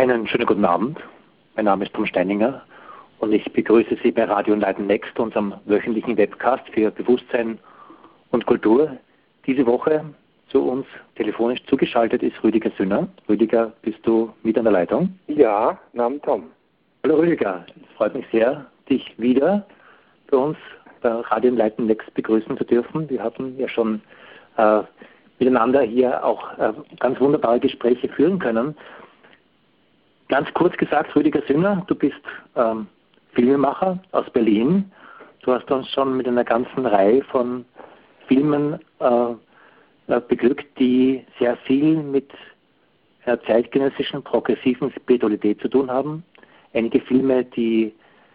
Einen schönen guten Abend. Mein Name ist Tom Steininger und ich begrüße Sie bei Radio Enlighten Next, unserem wöchentlichen Webcast für Bewusstsein und Kultur. Diese Woche zu uns telefonisch zugeschaltet ist Rüdiger Sünner. Rüdiger, bist du mit an der Leitung? Ja, Namen Tom. Hallo Rüdiger, es freut mich sehr, dich wieder bei uns bei Radio Enlighten Next begrüßen zu dürfen. Wir hatten ja schon miteinander hier auch ganz wunderbare Gespräche führen können. Ganz kurz gesagt, Rüdiger Sünner, du bist Filmemacher aus Berlin. Du hast uns schon mit einer ganzen Reihe von Filmen beglückt, die sehr viel mit einer zeitgenössischen, progressiven Spiritualität zu tun haben. Einige Filme, die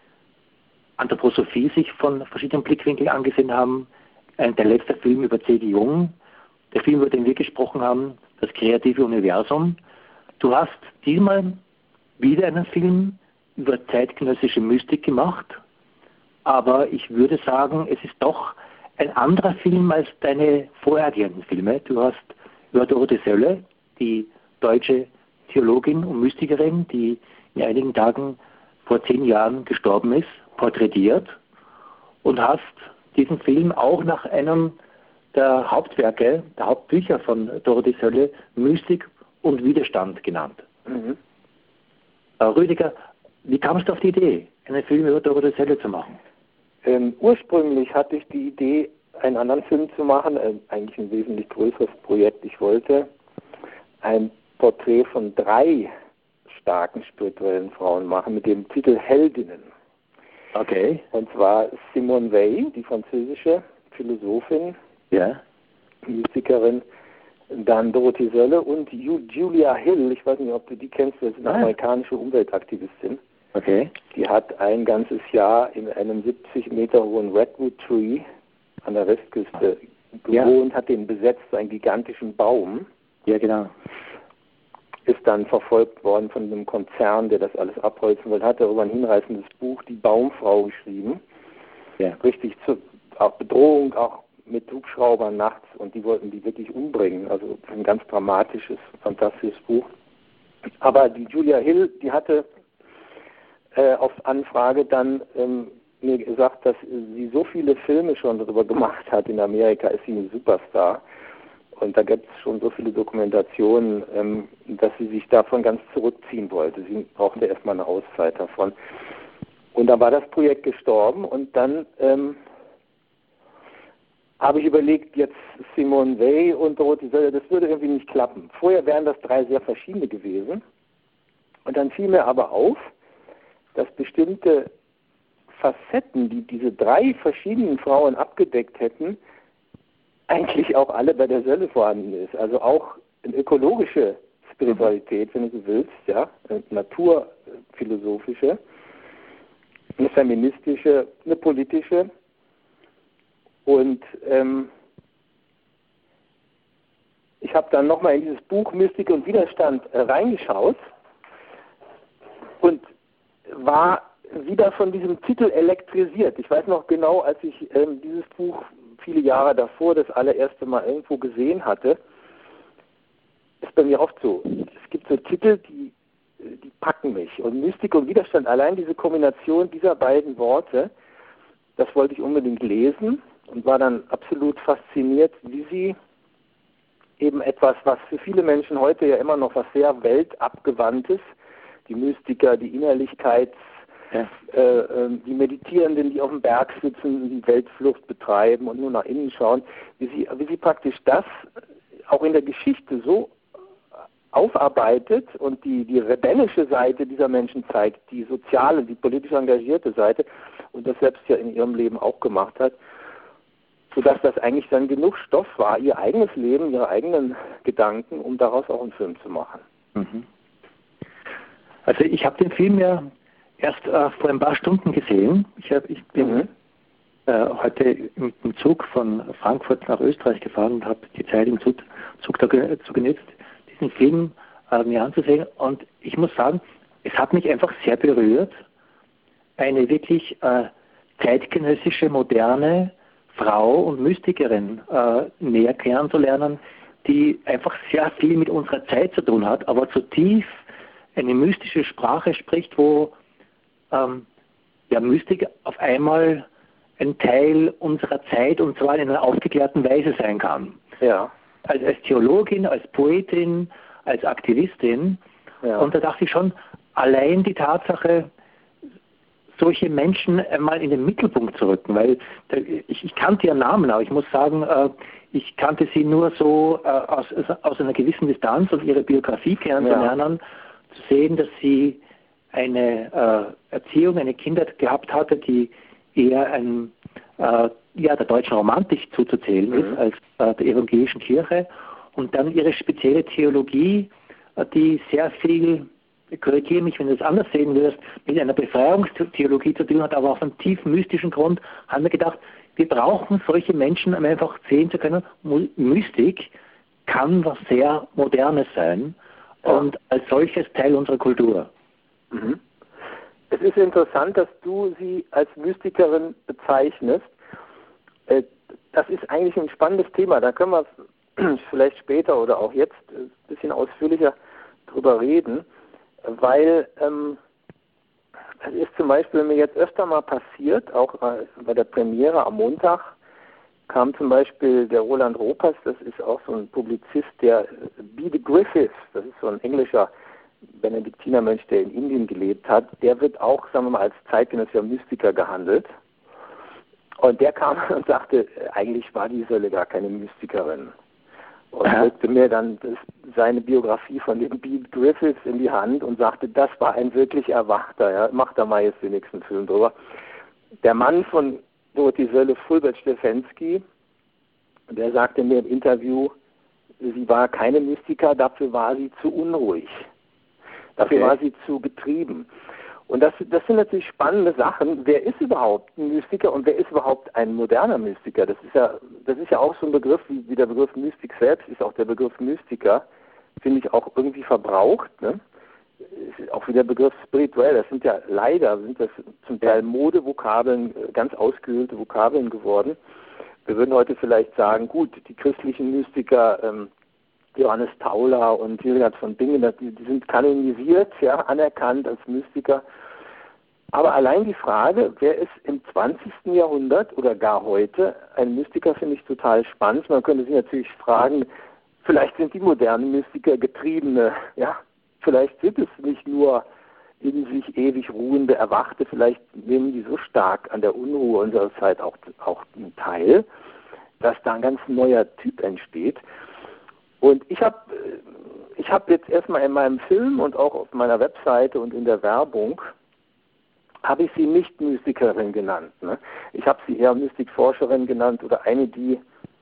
Anthroposophie sich von verschiedenen Blickwinkeln angesehen haben. Der letzte Film über C.G. Jung, der Film, über den wir gesprochen haben, das kreative Universum. Du hast diesmal wieder einen Film über zeitgenössische Mystik gemacht, aber ich würde sagen, es ist doch ein anderer Film als deine vorhergehenden Filme. Du hast über Dorothee Sölle, die deutsche Theologin und Mystikerin, die in einigen Tagen vor 10 Jahren gestorben ist, porträtiert und hast diesen Film auch nach einem der Hauptwerke, der Hauptbücher von Dorothee Sölle, Mystik und Widerstand genannt. Mhm. Rüdiger, wie kamst du auf die Idee, einen Film über Dorothee Sölle zu machen? Ursprünglich hatte ich die Idee, einen anderen Film zu machen, eigentlich ein wesentlich größeres Projekt. Ich wollte ein Porträt von 3 starken spirituellen Frauen machen mit dem Titel Heldinnen. Okay. Und zwar Simone Weil, die französische Philosophin, Ja. Mystikerin, dann Dorothee Sölle und Julia Hill, ich weiß nicht, ob du die kennst, das ist eine amerikanische Umweltaktivistin. Okay. Die hat ein ganzes Jahr in einem 70 Meter hohen Redwood Tree an der Westküste gewohnt, hat den besetzt, einen gigantischen Baum. Ja, genau. Ist dann verfolgt worden von einem Konzern, der das alles abholzen will, hat darüber ein hinreißendes Buch, Die Baumfrau, geschrieben. Ja. Richtig zur Bedrohung, auch mit Hubschraubern nachts, und die wollten die wirklich umbringen. Also ein ganz dramatisches, fantastisches Buch. Aber die Julia Hill, die hatte auf Anfrage dann mir gesagt, dass sie so viele Filme schon darüber gemacht hat. In Amerika ist sie ein Superstar. Und da gibt es schon so viele Dokumentationen, dass sie sich davon ganz zurückziehen wollte. Sie brauchte erstmal eine Auszeit davon. Und dann war das Projekt gestorben und dann habe ich überlegt, jetzt Simone Weil und Dorothee Sölle, das würde irgendwie nicht klappen. Vorher wären das 3 sehr verschiedene gewesen. Und dann fiel mir aber auf, dass bestimmte Facetten, die diese 3 verschiedenen Frauen abgedeckt hätten, eigentlich auch alle bei der Sölle vorhanden ist. Also auch eine ökologische Spiritualität, wenn du so willst, ja, eine naturphilosophische, eine feministische, eine politische. Und ich habe dann nochmal in dieses Buch Mystik und Widerstand reingeschaut und war wieder von diesem Titel elektrisiert. Ich weiß noch genau, als ich dieses Buch viele Jahre davor das allererste Mal irgendwo gesehen hatte, ist bei mir oft so. Es gibt so Titel, die packen mich. Und Mystik und Widerstand, allein diese Kombination dieser beiden Worte, das wollte ich unbedingt lesen und war dann absolut fasziniert, wie sie eben etwas, was für viele Menschen heute ja immer noch was sehr weltabgewandtes, die Mystiker, die Innerlichkeits, die Meditierenden, die auf dem Berg sitzen, die Weltflucht betreiben und nur nach innen schauen, wie sie praktisch das auch in der Geschichte so aufarbeitet und die rebellische Seite dieser Menschen zeigt, die soziale, die politisch engagierte Seite, und das selbst ja in ihrem Leben auch gemacht hat, sodass das eigentlich dann genug Stoff war, ihr eigenes Leben, ihre eigenen Gedanken, um daraus auch einen Film zu machen. Mhm. Also ich habe den Film ja erst vor ein paar Stunden gesehen. Ich bin heute mit dem Zug von Frankfurt nach Österreich gefahren und habe die Zeit im Zug dazu genutzt, diesen Film mir anzusehen. Und ich muss sagen, es hat mich einfach sehr berührt, eine wirklich zeitgenössische, moderne Frau und Mystikerin näher kennenzulernen, die einfach sehr viel mit unserer Zeit zu tun hat, aber zutiefst eine mystische Sprache spricht, wo der Mystik auf einmal ein Teil unserer Zeit und zwar in einer aufgeklärten Weise sein kann. Ja. Als Theologin, als Poetin, als Aktivistin. Ja. Und da dachte ich schon, allein die Tatsache, solche Menschen einmal in den Mittelpunkt zu rücken, weil ich kannte ihren Namen, aber ich muss sagen, ich kannte sie nur so aus einer gewissen Distanz und ihre Biografie kennenzulernen, zu sehen, dass sie eine Erziehung, eine Kindheit gehabt hatte, die eher der deutschen Romantik zuzuzählen ist, als der evangelischen Kirche, und dann ihre spezielle Theologie, die sehr viel, korrigiere mich, wenn du es anders sehen wirst, mit einer Befreiungstheologie zu tun hat, aber auf einem tief mystischen Grund, haben wir gedacht, wir brauchen solche Menschen, um einfach sehen zu können, Mystik kann was sehr Modernes sein und als solches Teil unserer Kultur. Mhm. Es ist interessant, dass du sie als Mystikerin bezeichnest. Das ist eigentlich ein spannendes Thema. Da können wir vielleicht später oder auch jetzt ein bisschen ausführlicher drüber reden, weil es ist zum Beispiel mir jetzt öfter mal passiert, auch bei der Premiere am Montag kam zum Beispiel der Roland Ropers, das ist auch so ein Publizist, der Bede Griffiths, das ist so ein englischer Benediktinermönch, der in Indien gelebt hat, der wird auch, sagen wir mal, als zeitgenössischer Mystiker gehandelt. Und der kam und sagte, eigentlich war die Sölle gar keine Mystikerin. Und drückte mir dann seine Biografie von dem Bede Griffiths in die Hand und sagte, das war ein wirklich Erwachter. Ja, mach da mal jetzt den nächsten Film drüber. Der Mann von Dorothee Sölle, Fulbert Stefensky, der sagte mir im Interview, sie war keine Mystiker, dafür war sie zu unruhig. Dafür war sie zu getrieben. Und das sind natürlich spannende Sachen. Wer ist überhaupt ein Mystiker und wer ist überhaupt ein moderner Mystiker? Das ist ja auch so ein Begriff, wie der Begriff Mystik selbst ist auch der Begriff Mystiker, finde ich auch irgendwie verbraucht. Ne? Ist auch wie der Begriff spirituell. Das sind ja leider, zum Teil Modevokabeln, ganz ausgehöhlte Vokabeln geworden. Wir würden heute vielleicht sagen, gut, die christlichen Mystiker, Johannes Tauler und Hildegard von Bingen, die sind kanonisiert, ja, anerkannt als Mystiker. Aber allein die Frage, wer ist im 20. Jahrhundert oder gar heute ein Mystiker, finde ich total spannend. Man könnte sich natürlich fragen, vielleicht sind die modernen Mystiker Getriebene, ja, vielleicht sind es nicht nur in sich ewig ruhende Erwachte, vielleicht nehmen die so stark an der Unruhe unserer Zeit auch einen Teil, dass da ein ganz neuer Typ entsteht. Und ich hab jetzt erstmal in meinem Film und auch auf meiner Webseite und in der Werbung habe ich sie nicht Mystikerin genannt. Ne? Ich habe sie eher Mystikforscherin genannt oder eine, die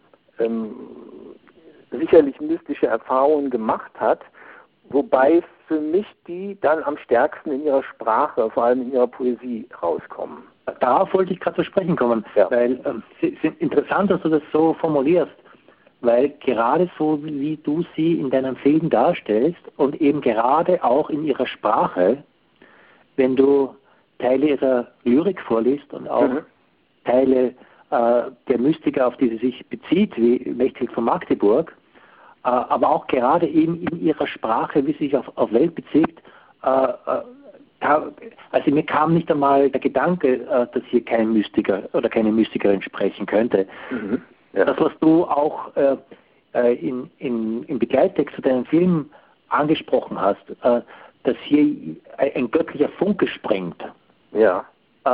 sicherlich mystische Erfahrungen gemacht hat, wobei für mich die dann am stärksten in ihrer Sprache, vor allem in ihrer Poesie rauskommen. Darauf wollte ich gerade zu sprechen kommen, weil es ist interessant, dass du das so formulierst. Weil gerade so, wie du sie in deinem Film darstellst und eben gerade auch in ihrer Sprache, wenn du Teile ihrer Lyrik vorliest und auch Teile der Mystiker, auf die sie sich bezieht, wie Mechthild von Magdeburg, aber auch gerade eben in ihrer Sprache, wie sie sich auf Welt bezieht, also mir kam nicht einmal der Gedanke, dass hier kein Mystiker oder keine Mystikerin sprechen könnte. Ja. Das, was du auch im Begleittext zu deinem Film angesprochen hast, dass hier ein göttlicher Funke springt. Ja.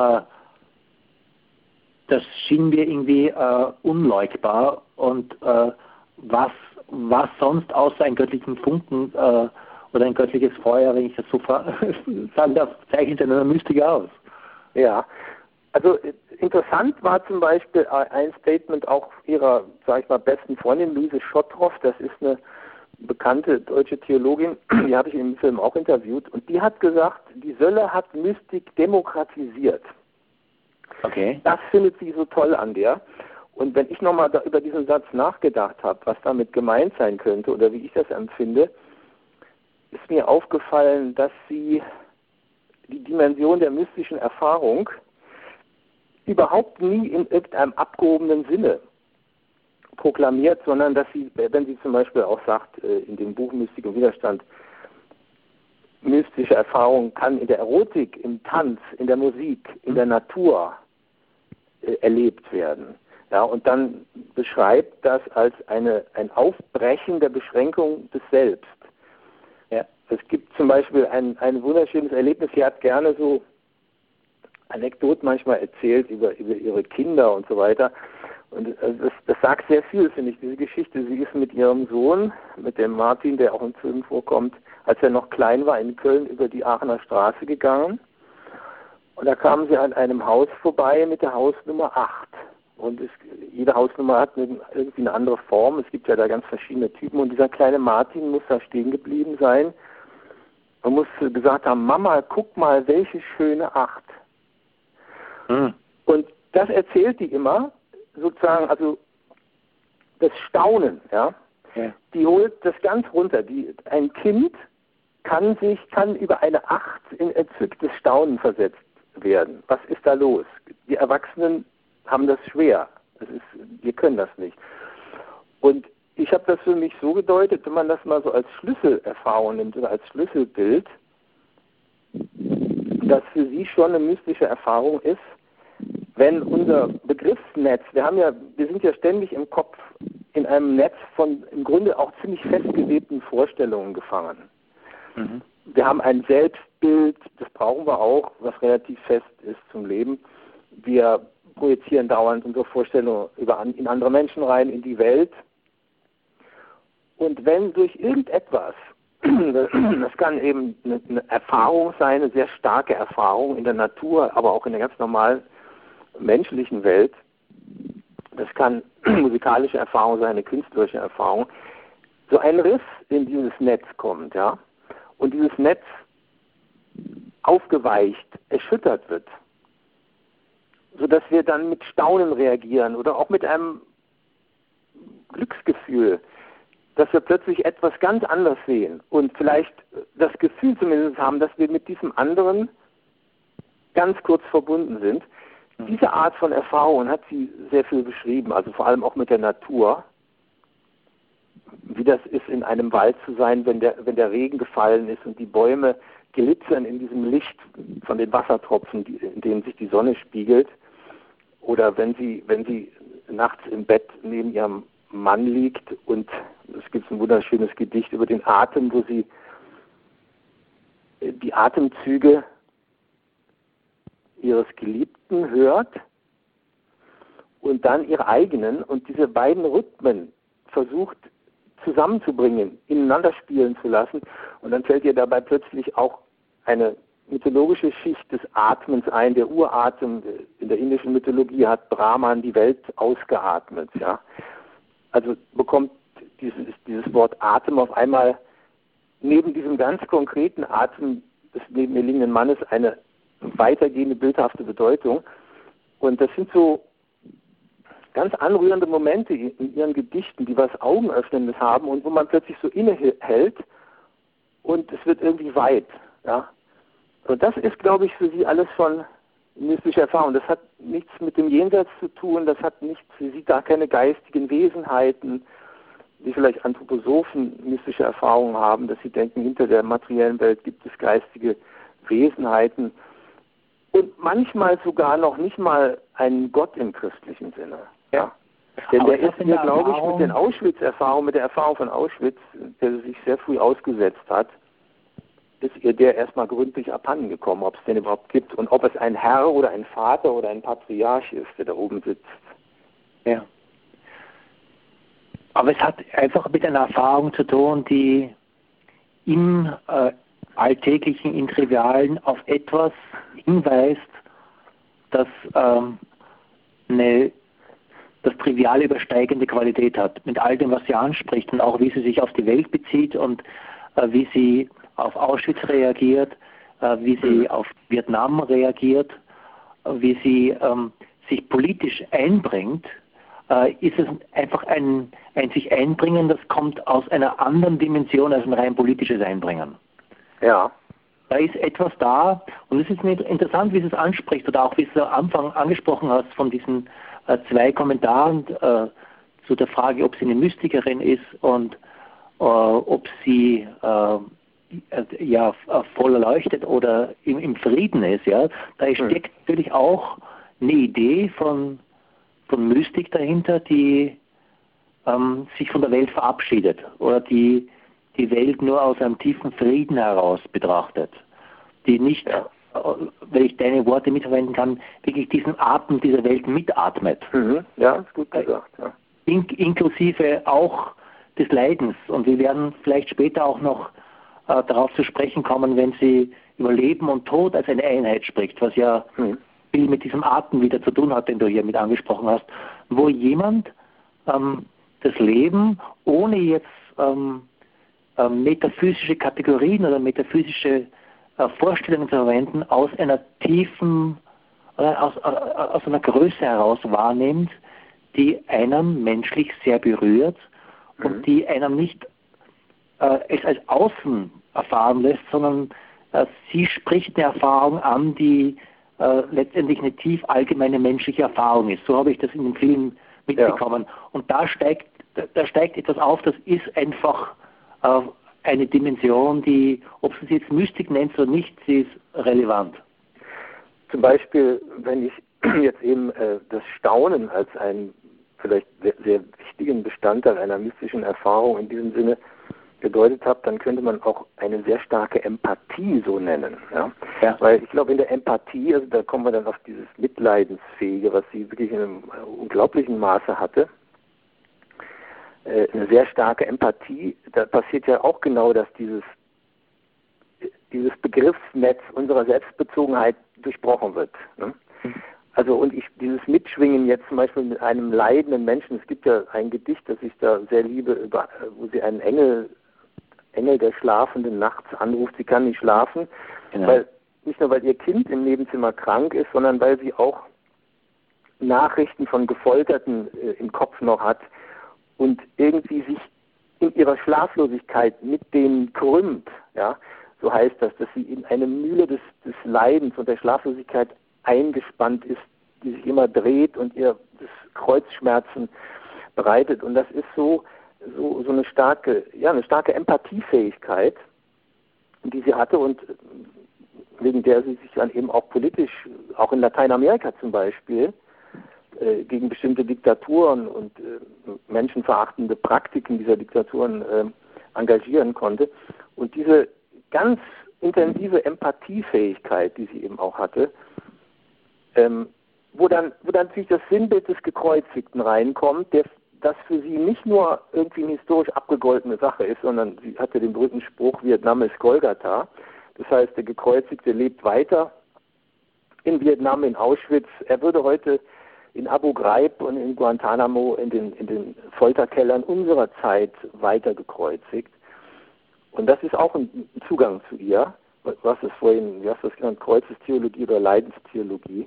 Das schien mir irgendwie unleugbar. Und was sonst außer einen göttlichen Funken oder ein göttliches Feuer, wenn ich das so sagen darf, zeichnet einer Mystiker aus? Ja. Also interessant war zum Beispiel ein Statement auch ihrer, sag ich mal, besten Freundin Luise Schottroff, das ist eine bekannte deutsche Theologin, die habe ich im Film auch interviewt, und die hat gesagt, die Sölle hat Mystik demokratisiert. Okay. Das findet sie so toll an der. Und wenn ich nochmal über diesen Satz nachgedacht habe, was damit gemeint sein könnte oder wie ich das empfinde, ist mir aufgefallen, dass sie die Dimension der mystischen Erfahrung überhaupt nie in irgendeinem abgehobenen Sinne proklamiert, sondern dass sie, wenn sie zum Beispiel auch sagt, in dem Buch Mystik und Widerstand, mystische Erfahrung kann in der Erotik, im Tanz, in der Musik, in der Natur erlebt werden. Ja, und dann beschreibt das als ein Aufbrechen der Beschränkung des Selbst. Ja, es gibt zum Beispiel ein wunderschönes Erlebnis, sie hat gerne so Anekdoten manchmal erzählt über ihre Kinder und so weiter. Und das sagt sehr viel, finde ich, diese Geschichte. Sie ist mit ihrem Sohn, mit dem Martin, der auch im Film vorkommt, als er noch klein war, in Köln über die Aachener Straße gegangen. Und da kamen sie an einem Haus vorbei mit der Hausnummer 8. Und jede Hausnummer hat irgendwie eine andere Form. Es gibt ja da ganz verschiedene Typen. Und dieser kleine Martin muss da stehen geblieben sein. Man muss gesagt haben, Mama, guck mal, welche schöne 8. Und das erzählt die immer, sozusagen, also das Staunen, ja. Die holt das ganz runter. Ein Kind kann über eine 8 in entzücktes Staunen versetzt werden. Was ist da los? Die Erwachsenen haben das schwer. Wir können das nicht. Und ich habe das für mich so gedeutet, wenn man das mal so als Schlüsselerfahrung nimmt oder als Schlüsselbild, dass für sie schon eine mystische Erfahrung ist, wenn unser Begriffsnetz, wir sind ja ständig im Kopf in einem Netz von im Grunde auch ziemlich festgelebten Vorstellungen gefangen. Wir haben ein Selbstbild, das brauchen wir auch, was relativ fest ist zum Leben. Wir projizieren dauernd unsere Vorstellungen in andere Menschen rein, in die Welt. Und wenn durch irgendetwas, das kann eben eine Erfahrung sein, eine sehr starke Erfahrung in der Natur, aber auch in der ganz normalen menschlichen Welt, das kann musikalische Erfahrung sein, eine künstlerische Erfahrung, so ein Riss in dieses Netz kommt, ja, und dieses Netz aufgeweicht, erschüttert wird, sodass wir dann mit Staunen reagieren oder auch mit einem Glücksgefühl, dass wir plötzlich etwas ganz anders sehen und vielleicht das Gefühl zumindest haben, dass wir mit diesem anderen ganz kurz verbunden sind. Diese Art von Erfahrungen hat sie sehr viel beschrieben, also vor allem auch mit der Natur, wie das ist, in einem Wald zu sein, wenn der Regen gefallen ist und die Bäume glitzern in diesem Licht von den Wassertropfen, in denen sich die Sonne spiegelt, oder wenn sie nachts im Bett neben ihrem Mann liegt und es gibt ein wunderschönes Gedicht über den Atem, wo sie die Atemzüge ihres Geliebten hört und dann ihre eigenen und diese beiden Rhythmen versucht zusammenzubringen, ineinander spielen zu lassen, und dann fällt ihr dabei plötzlich auch eine mythologische Schicht des Atmens ein. Der Uratem in der indischen Mythologie hat Brahman die Welt ausgeatmet, ja. Also bekommt dieses Wort Atem auf einmal neben diesem ganz konkreten Atem des neben mir liegenden Mannes eine weitergehende bildhafte Bedeutung. Und das sind so ganz anrührende Momente in ihren Gedichten, die was Augenöffnendes haben und wo man plötzlich so innehält und es wird irgendwie weit. Ja? Und das ist, glaube ich, für sie alles schon mystische Erfahrung. Das hat nichts mit dem Jenseits zu tun, das hat nichts, sie sieht da keine geistigen Wesenheiten, die vielleicht Anthroposophen mystische Erfahrungen haben, dass sie denken, hinter der materiellen Welt gibt es geistige Wesenheiten und manchmal sogar noch nicht mal einen Gott im christlichen Sinne. Ja. Denn der ist mir, glaube ich, mit den Auschwitz-Erfahrungen, mit der Erfahrung von Auschwitz, der sich sehr früh ausgesetzt hat, ist ihr der erstmal gründlich abhanden gekommen, ob es den überhaupt gibt und ob es ein Herr oder ein Vater oder ein Patriarch ist, der da oben sitzt. Ja. Aber es hat einfach mit einer Erfahrung zu tun, die im Alltäglichen, im Trivialen auf etwas hinweist, das das Triviale übersteigende Qualität hat. Mit all dem, was sie anspricht und auch wie sie sich auf die Welt bezieht und wie sie auf Auschwitz reagiert, wie sie auf Vietnam reagiert, wie sie sich politisch einbringt, ist es einfach ein sich Einbringen, das kommt aus einer anderen Dimension als ein rein politisches Einbringen. Ja. Da ist etwas da und es ist mir interessant, wie sie es anspricht oder auch wie du am Anfang angesprochen hast von diesen 2 Kommentaren zu der Frage, ob sie eine Mystikerin ist und ob sie voll erleuchtet oder im Frieden ist, ja, da steckt natürlich auch eine Idee von Mystik dahinter, die sich von der Welt verabschiedet oder die Welt nur aus einem tiefen Frieden heraus betrachtet, die nicht, wenn ich deine Worte mitverwenden kann, wirklich diesen Atem dieser Welt mitatmet. Ja, ist gut gesagt. Ja. Inklusive auch des Leidens. Und wir werden vielleicht später auch noch darauf zu sprechen kommen, wenn sie über Leben und Tod als eine Einheit spricht, was ja viel mit diesem Atem wieder zu tun hat, den du hier mit angesprochen hast, wo jemand das Leben, ohne jetzt metaphysische Kategorien oder metaphysische Vorstellungen zu verwenden, aus einer tiefen, aus einer Größe heraus wahrnimmt, die einem menschlich sehr berührt und die einem nicht es als Außen erfahren lässt, sondern sie spricht eine Erfahrung an, die letztendlich eine tief allgemeine menschliche Erfahrung ist. So habe ich das in dem Film mitbekommen. Ja. Und da steigt etwas auf, das ist einfach eine Dimension, die, ob du sie jetzt Mystik nennst oder nicht, sie ist relevant. Zum Beispiel, wenn ich jetzt eben das Staunen als einen vielleicht sehr, sehr wichtigen Bestandteil einer mystischen Erfahrung in diesem Sinne gedeutet habe, dann könnte man auch eine sehr starke Empathie so nennen. Ja? Ja. Weil ich glaube, in der Empathie, also da kommen wir dann auf dieses Mitleidensfähige, was sie wirklich in einem unglaublichen Maße hatte, eine sehr starke Empathie, da passiert ja auch genau, dass dieses Begriffsnetz unserer Selbstbezogenheit durchbrochen wird. Ne? Also und dieses Mitschwingen jetzt zum Beispiel mit einem leidenden Menschen, es gibt ja ein Gedicht, das ich da sehr liebe, wo sie einen Engel der Schlafenden nachts anruft, sie kann nicht schlafen, nicht nur weil ihr Kind im Nebenzimmer krank ist, sondern weil sie auch Nachrichten von Gefolterten im Kopf noch hat und irgendwie sich in ihrer Schlaflosigkeit mit denen krümmt, ja, so heißt das, dass sie in eine Mühle des Leidens und der Schlaflosigkeit eingespannt ist, die sich immer dreht und ihr das Kreuzschmerzen bereitet. Und das ist so eine starke Empathiefähigkeit, die sie hatte und wegen der sie sich dann eben auch politisch, auch in Lateinamerika zum Beispiel, gegen bestimmte Diktaturen und menschenverachtende Praktiken dieser Diktaturen engagieren konnte. Und diese ganz intensive Empathiefähigkeit, die sie eben auch hatte, wo dann natürlich das Sinnbild des Gekreuzigten reinkommt, das für sie nicht nur irgendwie eine historisch abgegoltene Sache ist, sondern sie hatte den berühmten Spruch, Vietnam ist Golgatha. Das heißt, der Gekreuzigte lebt weiter in Vietnam, in Auschwitz. Er würde heute in Abu Ghraib und in Guantanamo in den Folterkellern unserer Zeit weiter gekreuzigt. Und das ist auch ein Zugang zu ihr. Was ist vorhin, wie hast du das genannt, Kreuzestheologie oder Leidenstheologie.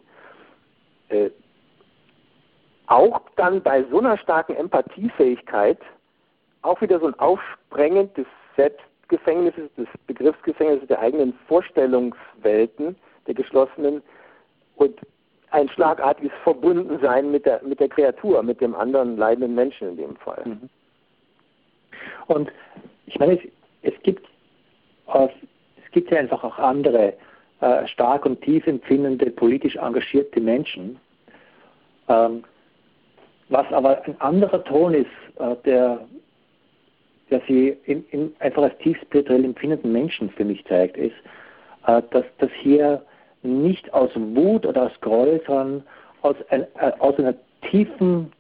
Auch dann bei so einer starken Empathiefähigkeit auch wieder so ein Aufsprengen des Selbstgefängnisses, des Begriffsgefängnisses der eigenen Vorstellungswelten, der geschlossenen und ein schlagartiges Verbundensein mit der Kreatur, mit dem anderen leidenden Menschen in dem Fall. Und ich meine, es gibt ja einfach auch andere stark und tief empfindende, politisch engagierte Menschen, was aber ein anderer Ton ist, der sie einfach als tief spirituell empfindenden Menschen für mich zeigt, ist, dass hier nicht aus Wut oder aus Groll, sondern aus einer tiefen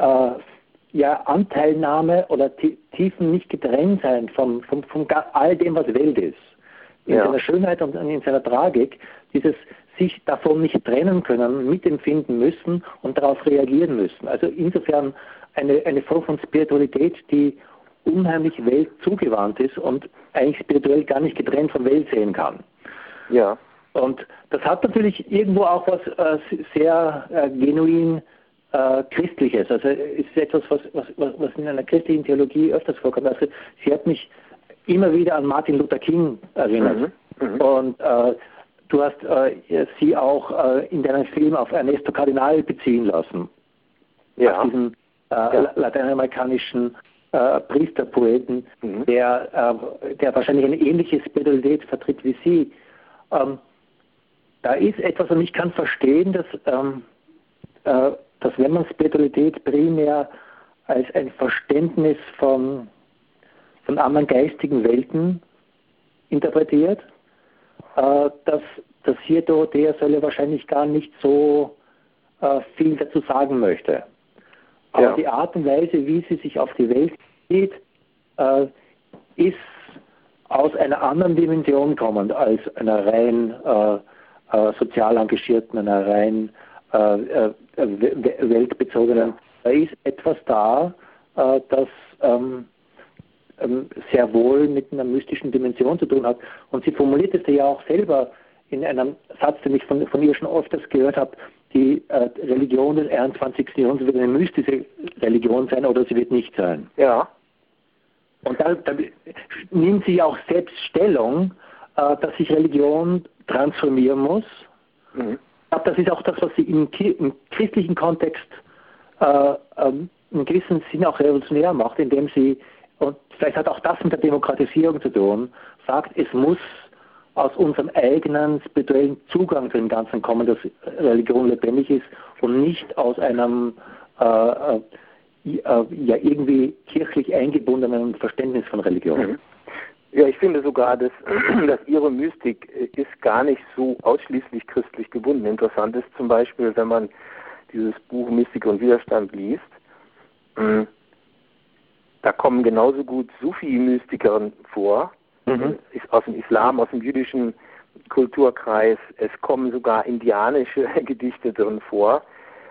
Anteilnahme oder tiefen Nicht-Getrenntsein von all dem, was Welt ist. In seiner Schönheit und in seiner Tragik, dieses sich davon nicht trennen können, mitempfinden müssen und darauf reagieren müssen. Also insofern eine Form von Spiritualität, die unheimlich Welt zugewandt ist und eigentlich spirituell gar nicht getrennt von Welt sehen kann. Ja. Und das hat natürlich irgendwo auch was sehr genuin Christliches. Also es ist etwas, was in einer christlichen Theologie öfters vorkommt. Also sie hat mich immer wieder an Martin Luther King erinnert. Und du hast sie auch in deinem Film auf Ernesto Cardinal beziehen lassen. Ja. Auf diesen lateinamerikanischen Priesterpoeten, der wahrscheinlich eine ähnliche Spiritualität vertritt wie Sie. Da ist etwas, und ich kann verstehen, dass wenn man Spiritualität primär als ein Verständnis von anderen geistigen Welten interpretiert, dass hier der Sölle wahrscheinlich gar nicht so viel dazu sagen möchte. Aber die Art und Weise, wie sie sich auf die Welt sieht, ist aus einer anderen Dimension kommend als einer rein sozial engagierten, einer rein weltbezogenen. Da ist etwas da, das sehr wohl mit einer mystischen Dimension zu tun hat. Und sie formuliert es ja auch selber in einem Satz, den ich von ihr schon öfters gehört habe: die Religion des 21. Jahrhunderts wird eine mystische Religion sein oder sie wird nicht sein. Ja. Und da nimmt sie auch selbst Stellung, dass sich Religion transformieren muss. Ich glaube, das ist auch das, was sie im christlichen Kontext in gewissem Sinne auch revolutionär macht, indem sie, und vielleicht hat auch das mit der Demokratisierung zu tun, sagt, es muss aus unserem eigenen spirituellen Zugang zu dem Ganzen kommen, dass Religion lebendig ist und nicht aus einem irgendwie kirchlich eingebundenen Verständnis von Religion. Ja, ich finde sogar, dass ihre Mystik ist gar nicht so ausschließlich christlich gebunden. Interessant ist zum Beispiel, wenn man dieses Buch Mystik und Widerstand liest, da kommen genauso gut Sufi-Mystiker vor, aus dem Islam, aus dem jüdischen Kulturkreis. Es kommen sogar indianische Gedichte drin vor.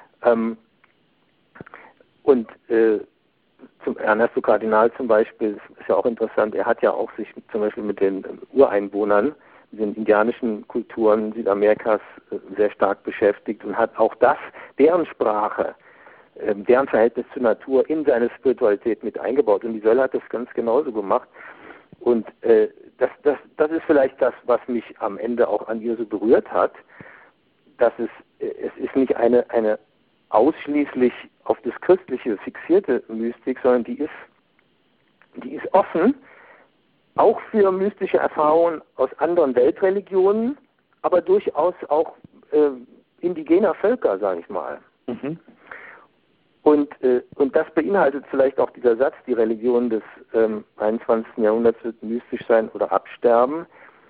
Und zum Ernesto Kardinal zum Beispiel ist ja auch interessant, er hat ja auch sich zum Beispiel mit den Ureinwohnern, mit den indianischen Kulturen Südamerikas sehr stark beschäftigt und hat auch deren Sprache, deren Verhältnis zur Natur in seine Spiritualität mit eingebaut. Und die Sölle hat das ganz genauso gemacht. Und das ist vielleicht das, was mich am Ende auch an ihr so berührt hat, dass es ist nicht eine ausschließlich auf das Christliche fixierte Mystik, sondern die ist offen, auch für mystische Erfahrungen aus anderen Weltreligionen, aber durchaus auch indigener Völker, sage ich mal. Und das beinhaltet vielleicht auch dieser Satz, die Religion des 21. Jahrhunderts wird mystisch sein oder absterben.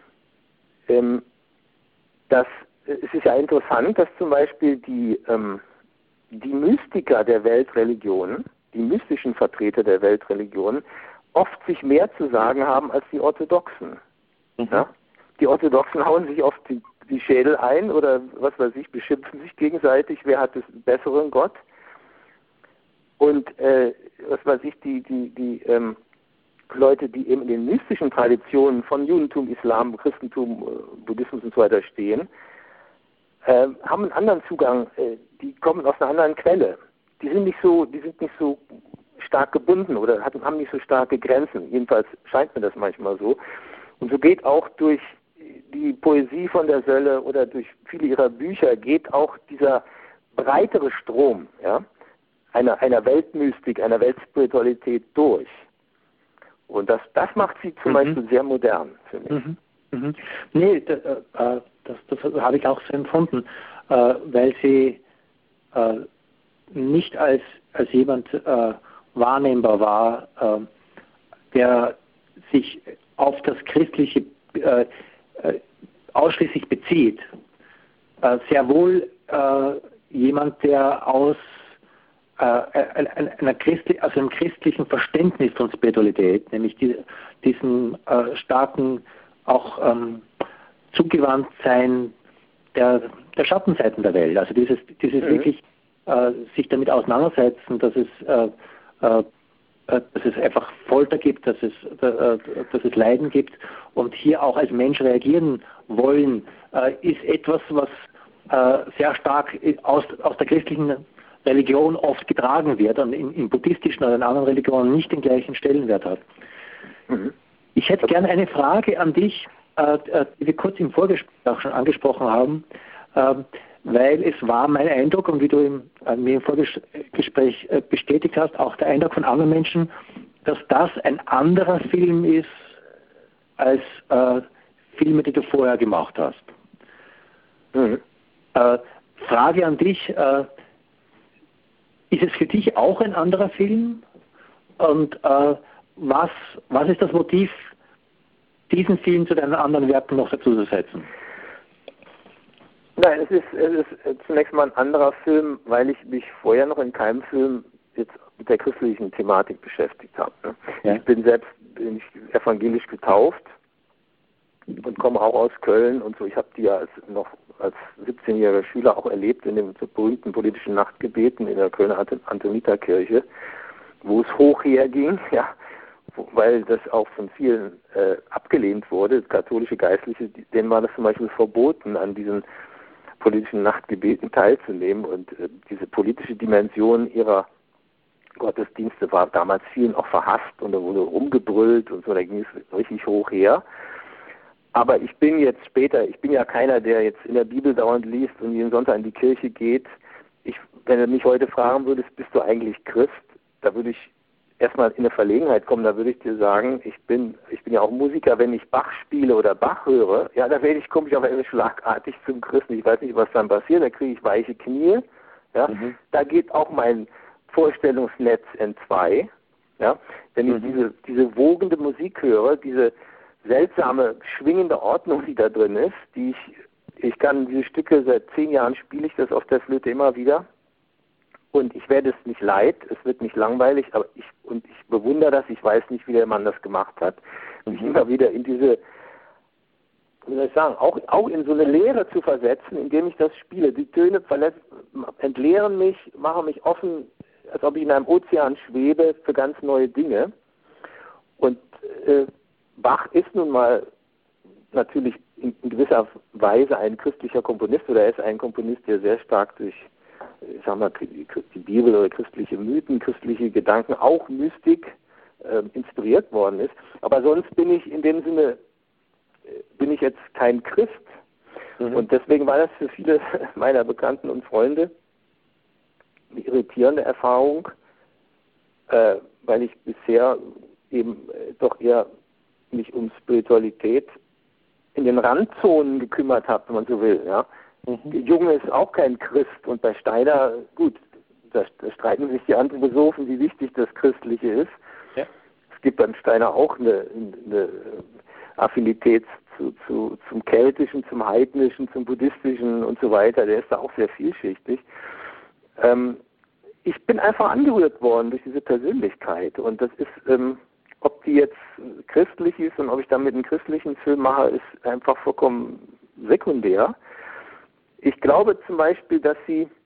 Es ist ja interessant, dass zum Beispiel die Mystiker der Weltreligionen, die mystischen Vertreter der Weltreligionen, oft sich mehr zu sagen haben als die Orthodoxen. Ja? Die Orthodoxen hauen sich oft die Schädel ein oder was weiß ich, beschimpfen sich gegenseitig, wer hat den besseren Gott. Und was weiß ich, die Leute, die eben in den mystischen Traditionen von Judentum, Islam, Christentum, Buddhismus und so weiter stehen, haben einen anderen Zugang, die kommen aus einer anderen Quelle. Die sind nicht so stark gebunden oder haben nicht so starke Grenzen. Jedenfalls scheint mir das manchmal so. Und so geht auch durch die Poesie von der Sölle oder durch viele ihrer Bücher geht auch dieser breitere Strom, ja, einer Weltmystik, einer Weltspiritualität durch. Und das macht sie zum Beispiel sehr modern für mich. Nee, das habe ich auch so empfunden, weil sie nicht als jemand wahrnehmbar war, der sich auf das Christliche ausschließlich bezieht. Sehr wohl jemand, der aus einem christlichen Verständnis von Spiritualität, nämlich diesen starken auch Zugewandtsein der Schattenseiten der Welt, also dieses wirklich sich damit auseinandersetzen, dass es einfach Folter gibt, dass es Leiden gibt und hier auch als Mensch reagieren wollen, ist etwas, was sehr stark aus der christlichen Religion oft getragen wird und in buddhistischen oder in anderen Religionen nicht den gleichen Stellenwert hat. Ich hätte gerne eine Frage an dich, die wir kurz im Vorgespräch auch schon angesprochen haben, weil es war mein Eindruck, und wie du mir im Vorgespräch bestätigt hast, auch der Eindruck von anderen Menschen, dass das ein anderer Film ist als Filme, die du vorher gemacht hast. Mhm. Frage an dich, ist es für dich auch ein anderer Film? Und was ist das Motiv, diesen Film zu deinen anderen Werken noch dazu zu setzen? Nein, es ist zunächst mal ein anderer Film, weil ich mich vorher noch in keinem Film jetzt mit der christlichen Thematik beschäftigt habe. Ne? Ja. Ich bin evangelisch getauft und komme auch aus Köln und so. Ich habe die ja als 17-jähriger Schüler auch erlebt in dem so berühmten politischen Nachtgebeten in der Kölner Antoniterkirche, wo es hoch herging, ja, weil das auch von vielen abgelehnt wurde. Katholische Geistliche, denen war das zum Beispiel verboten, an diesen politischen Nachtgebeten teilzunehmen, und diese politische Dimension ihrer Gottesdienste war damals vielen auch verhasst und da wurde rumgebrüllt und so, da ging es richtig hoch her. Aber ich bin ja keiner, der jetzt in der Bibel dauernd liest und jeden Sonntag in die Kirche geht. Wenn du mich heute fragen würdest, bist du eigentlich Christ, da würde ich erstmal in eine Verlegenheit kommen, da würde ich dir sagen, ich bin ja auch Musiker, wenn ich Bach spiele oder Bach höre, ja, komme ich auf einmal schlagartig zum Christen. Ich weiß nicht, was dann passiert, da kriege ich weiche Knie, ja, Da geht auch mein Vorstellungsnetz entzwei, ja, wenn ich diese wogende Musik höre, diese seltsame, schwingende Ordnung, die da drin ist, ich kann diese Stücke, seit 10 Jahren spiele ich das auf der Flöte immer wieder. Und ich werde es nicht leid, es wird nicht langweilig, aber ich bewundere das, ich weiß nicht, wie der Mann das gemacht hat. Mich immer wieder in diese, wie soll ich sagen, auch in so eine Leere zu versetzen, indem ich das spiele. Die Töne entleeren mich, machen mich offen, als ob ich in einem Ozean schwebe für ganz neue Dinge. Und Bach ist nun mal natürlich in gewisser Weise ein christlicher Komponist, oder er ist ein Komponist, der sehr stark durch, ich sag mal, die Bibel oder christliche Mythen, christliche Gedanken, auch Mystik inspiriert worden ist. Aber sonst bin ich in dem Sinne, jetzt kein Christ. Und deswegen war das für viele meiner Bekannten und Freunde eine irritierende Erfahrung, weil ich bisher eben doch eher mich um Spiritualität in den Randzonen gekümmert habe, wenn man so will, ja. Junge ist auch kein Christ, und bei Steiner, gut, da streiten sich die Anthroposophen, wie wichtig das Christliche ist. Ja. Es gibt beim Steiner auch eine Affinität zum Keltischen, zum Heidnischen, zum Buddhistischen und so weiter. Der ist da auch sehr vielschichtig. Ich bin einfach angerührt worden durch diese Persönlichkeit, und das ist, ob die jetzt christlich ist und ob ich damit einen christlichen Film mache, ist einfach vollkommen sekundär. Ich glaube zum Beispiel, dass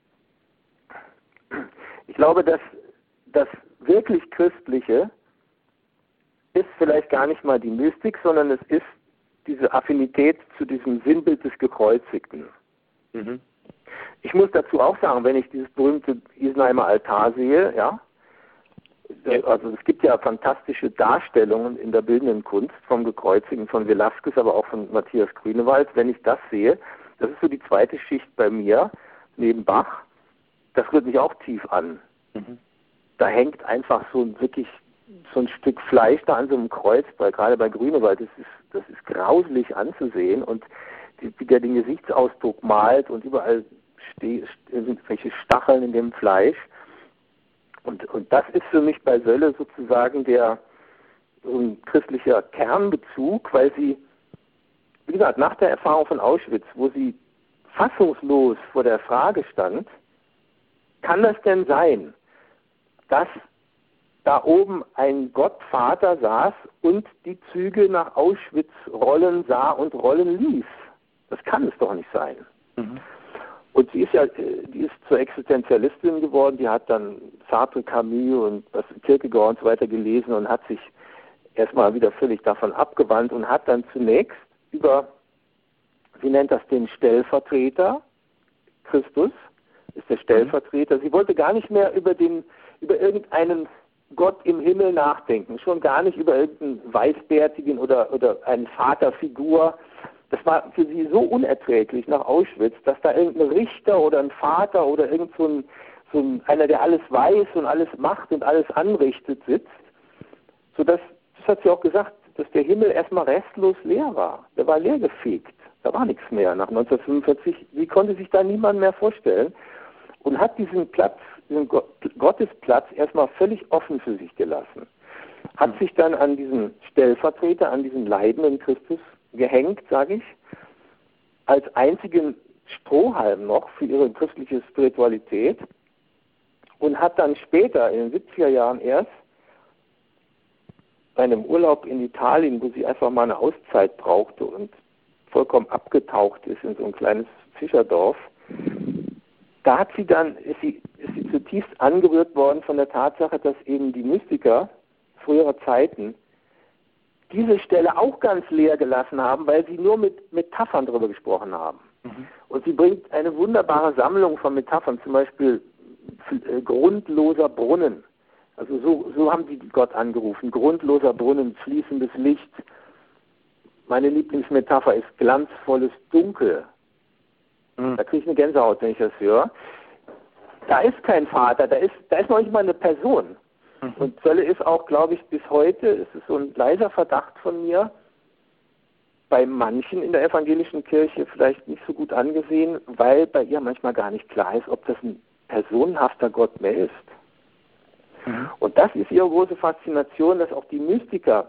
das wirklich Christliche ist vielleicht gar nicht mal die Mystik, sondern es ist diese Affinität zu diesem Sinnbild des Gekreuzigten. Ich muss dazu auch sagen, wenn ich dieses berühmte Isenheimer Altar sehe, ja, also es gibt ja fantastische Darstellungen in der bildenden Kunst vom Gekreuzigten, von Velasquez, aber auch von Matthias Grünewald. Wenn ich das sehe, das ist so die zweite Schicht bei mir, neben Bach, das rührt mich auch tief an. Da hängt einfach so ein Stück Fleisch da an so einem Kreuz, gerade bei Grünewald, das ist grauselig anzusehen, und wie der den Gesichtsausdruck malt und überall sind welche Stacheln in dem Fleisch. Und das ist für mich bei Sölle sozusagen ein christlicher Kernbezug, weil sie, wie gesagt, nach der Erfahrung von Auschwitz, wo sie fassungslos vor der Frage stand, kann das denn sein, dass da oben ein Gottvater saß und die Züge nach Auschwitz rollen sah und rollen ließ? Das kann es doch nicht sein. Und die ist zur Existenzialistin geworden, die hat dann Sartre, Camus und Kierkegaard und so weiter gelesen und hat sich erstmal wieder völlig davon abgewandt und hat dann zunächst über, sie nennt das den Stellvertreter, Christus ist der Stellvertreter, sie wollte gar nicht mehr über irgendeinen Gott im Himmel nachdenken, schon gar nicht über irgendeinen Weißbärtigen oder eine Vaterfigur. Das war für sie so unerträglich nach Auschwitz, dass da irgendein Richter oder ein Vater oder irgend so ein einer, der alles weiß und alles macht und alles anrichtet, sitzt. sodass, das hat sie auch gesagt, dass der Himmel erstmal restlos leer war. Der war leergefegt. Da war nichts mehr nach 1945. Wie konnte sich da niemand mehr vorstellen? Und hat diesen Platz, diesen Gottesplatz erstmal völlig offen für sich gelassen. Hat sich dann an diesen Stellvertreter, an diesen leidenden Christus gehängt, sage ich, als einzigen Strohhalm noch für ihre christliche Spiritualität und hat dann später, in den 70er Jahren erst, bei einem Urlaub in Italien, wo sie einfach mal eine Auszeit brauchte und vollkommen abgetaucht ist in so ein kleines Fischerdorf, da hat sie dann, ist sie zutiefst angerührt worden von der Tatsache, dass eben die Mystiker früherer Zeiten diese Stelle auch ganz leer gelassen haben, weil sie nur mit Metaphern darüber gesprochen haben. Mhm. Und sie bringt eine wunderbare Sammlung von Metaphern, zum Beispiel grundloser Brunnen. Also so haben sie Gott angerufen. Grundloser Brunnen, fließendes Licht. Meine Lieblingsmetapher ist glanzvolles Dunkel. Mhm. Da kriege ich eine Gänsehaut, wenn ich das höre. Da ist kein Vater, da ist noch nicht mal eine Person. Mhm. Und Zölle ist auch, glaube ich, bis heute, es ist so ein leiser Verdacht von mir, bei manchen in der evangelischen Kirche vielleicht nicht so gut angesehen, weil bei ihr manchmal gar nicht klar ist, ob das ein personenhafter Gott mehr ist. Mhm. Und das ist ihre große Faszination, dass auch die Mystiker,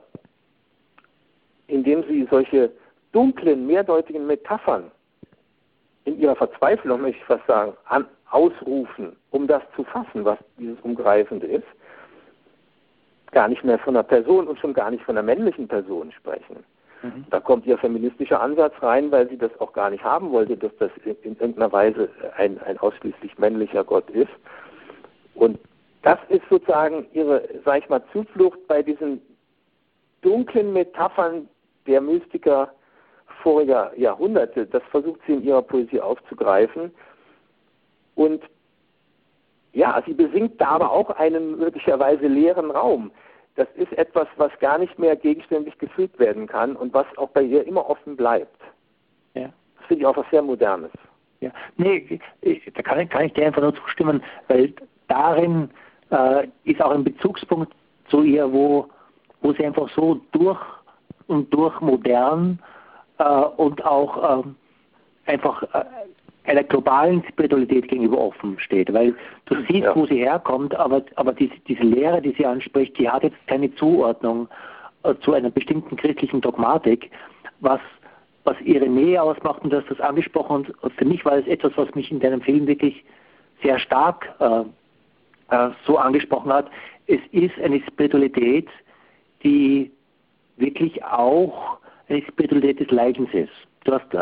indem sie solche dunklen, mehrdeutigen Metaphern in ihrer Verzweiflung, möchte ich fast sagen, ausrufen, um das zu fassen, was dieses Umgreifende ist, gar nicht mehr von einer Person und schon gar nicht von einer männlichen Person sprechen. Mhm. Da kommt ihr feministischer Ansatz rein, weil sie das auch gar nicht haben wollte, dass das in irgendeiner Weise ein ausschließlich männlicher Gott ist. Und das ist sozusagen ihre, sag ich mal, Zuflucht bei diesen dunklen Metaphern der Mystiker voriger Jahrhunderte. Das versucht sie in ihrer Poesie aufzugreifen. Und ja, sie besingt da aber auch einen möglicherweise leeren Raum. Das ist etwas, was gar nicht mehr gegenständlich gefüllt werden kann und was auch bei ihr immer offen bleibt. Ja. Das finde ich auch was sehr Modernes. Ja, nee, da kann ich dir einfach nur zustimmen, weil darin ist auch ein Bezugspunkt zu ihr, wo sie einfach so durch und durch modern und auch einfach einer globalen Spiritualität gegenüber offen steht, weil du siehst, wo sie herkommt, aber diese Lehre, die sie anspricht, die hat jetzt keine Zuordnung zu einer bestimmten christlichen Dogmatik, was ihre Nähe ausmacht, und du hast das angesprochen, und für mich war es etwas, was mich in deinem Film wirklich sehr stark so angesprochen hat. Es ist eine Spiritualität, die wirklich auch eine Spiritualität des Leidens ist. Du hast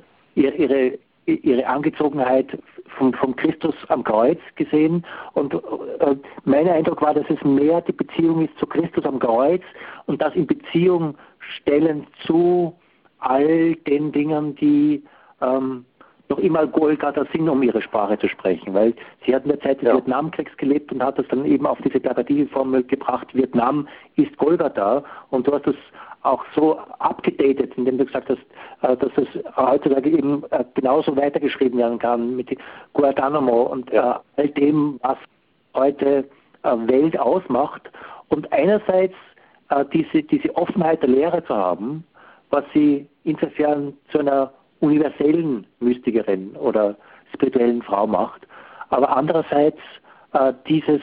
ihre Angezogenheit vom Christus am Kreuz gesehen, und mein Eindruck war, dass es mehr die Beziehung ist zu Christus am Kreuz und das in Beziehung stellen zu all den Dingen, die noch immer Golgatha sind, um ihre Sprache zu sprechen, weil sie hat in der Zeit des Vietnamkriegs gelebt und hat das dann eben auf diese plakative Formel gebracht, Vietnam ist Golgatha, und du hast das auch so abgedatet, indem du gesagt hast, dass es heutzutage eben genauso weitergeschrieben werden kann mit Guantanamo und all dem, was heute Welt ausmacht, und einerseits diese Offenheit der Lehre zu haben, was sie insofern zu einer universellen Mystikerin oder spirituellen Frau macht, aber andererseits dieses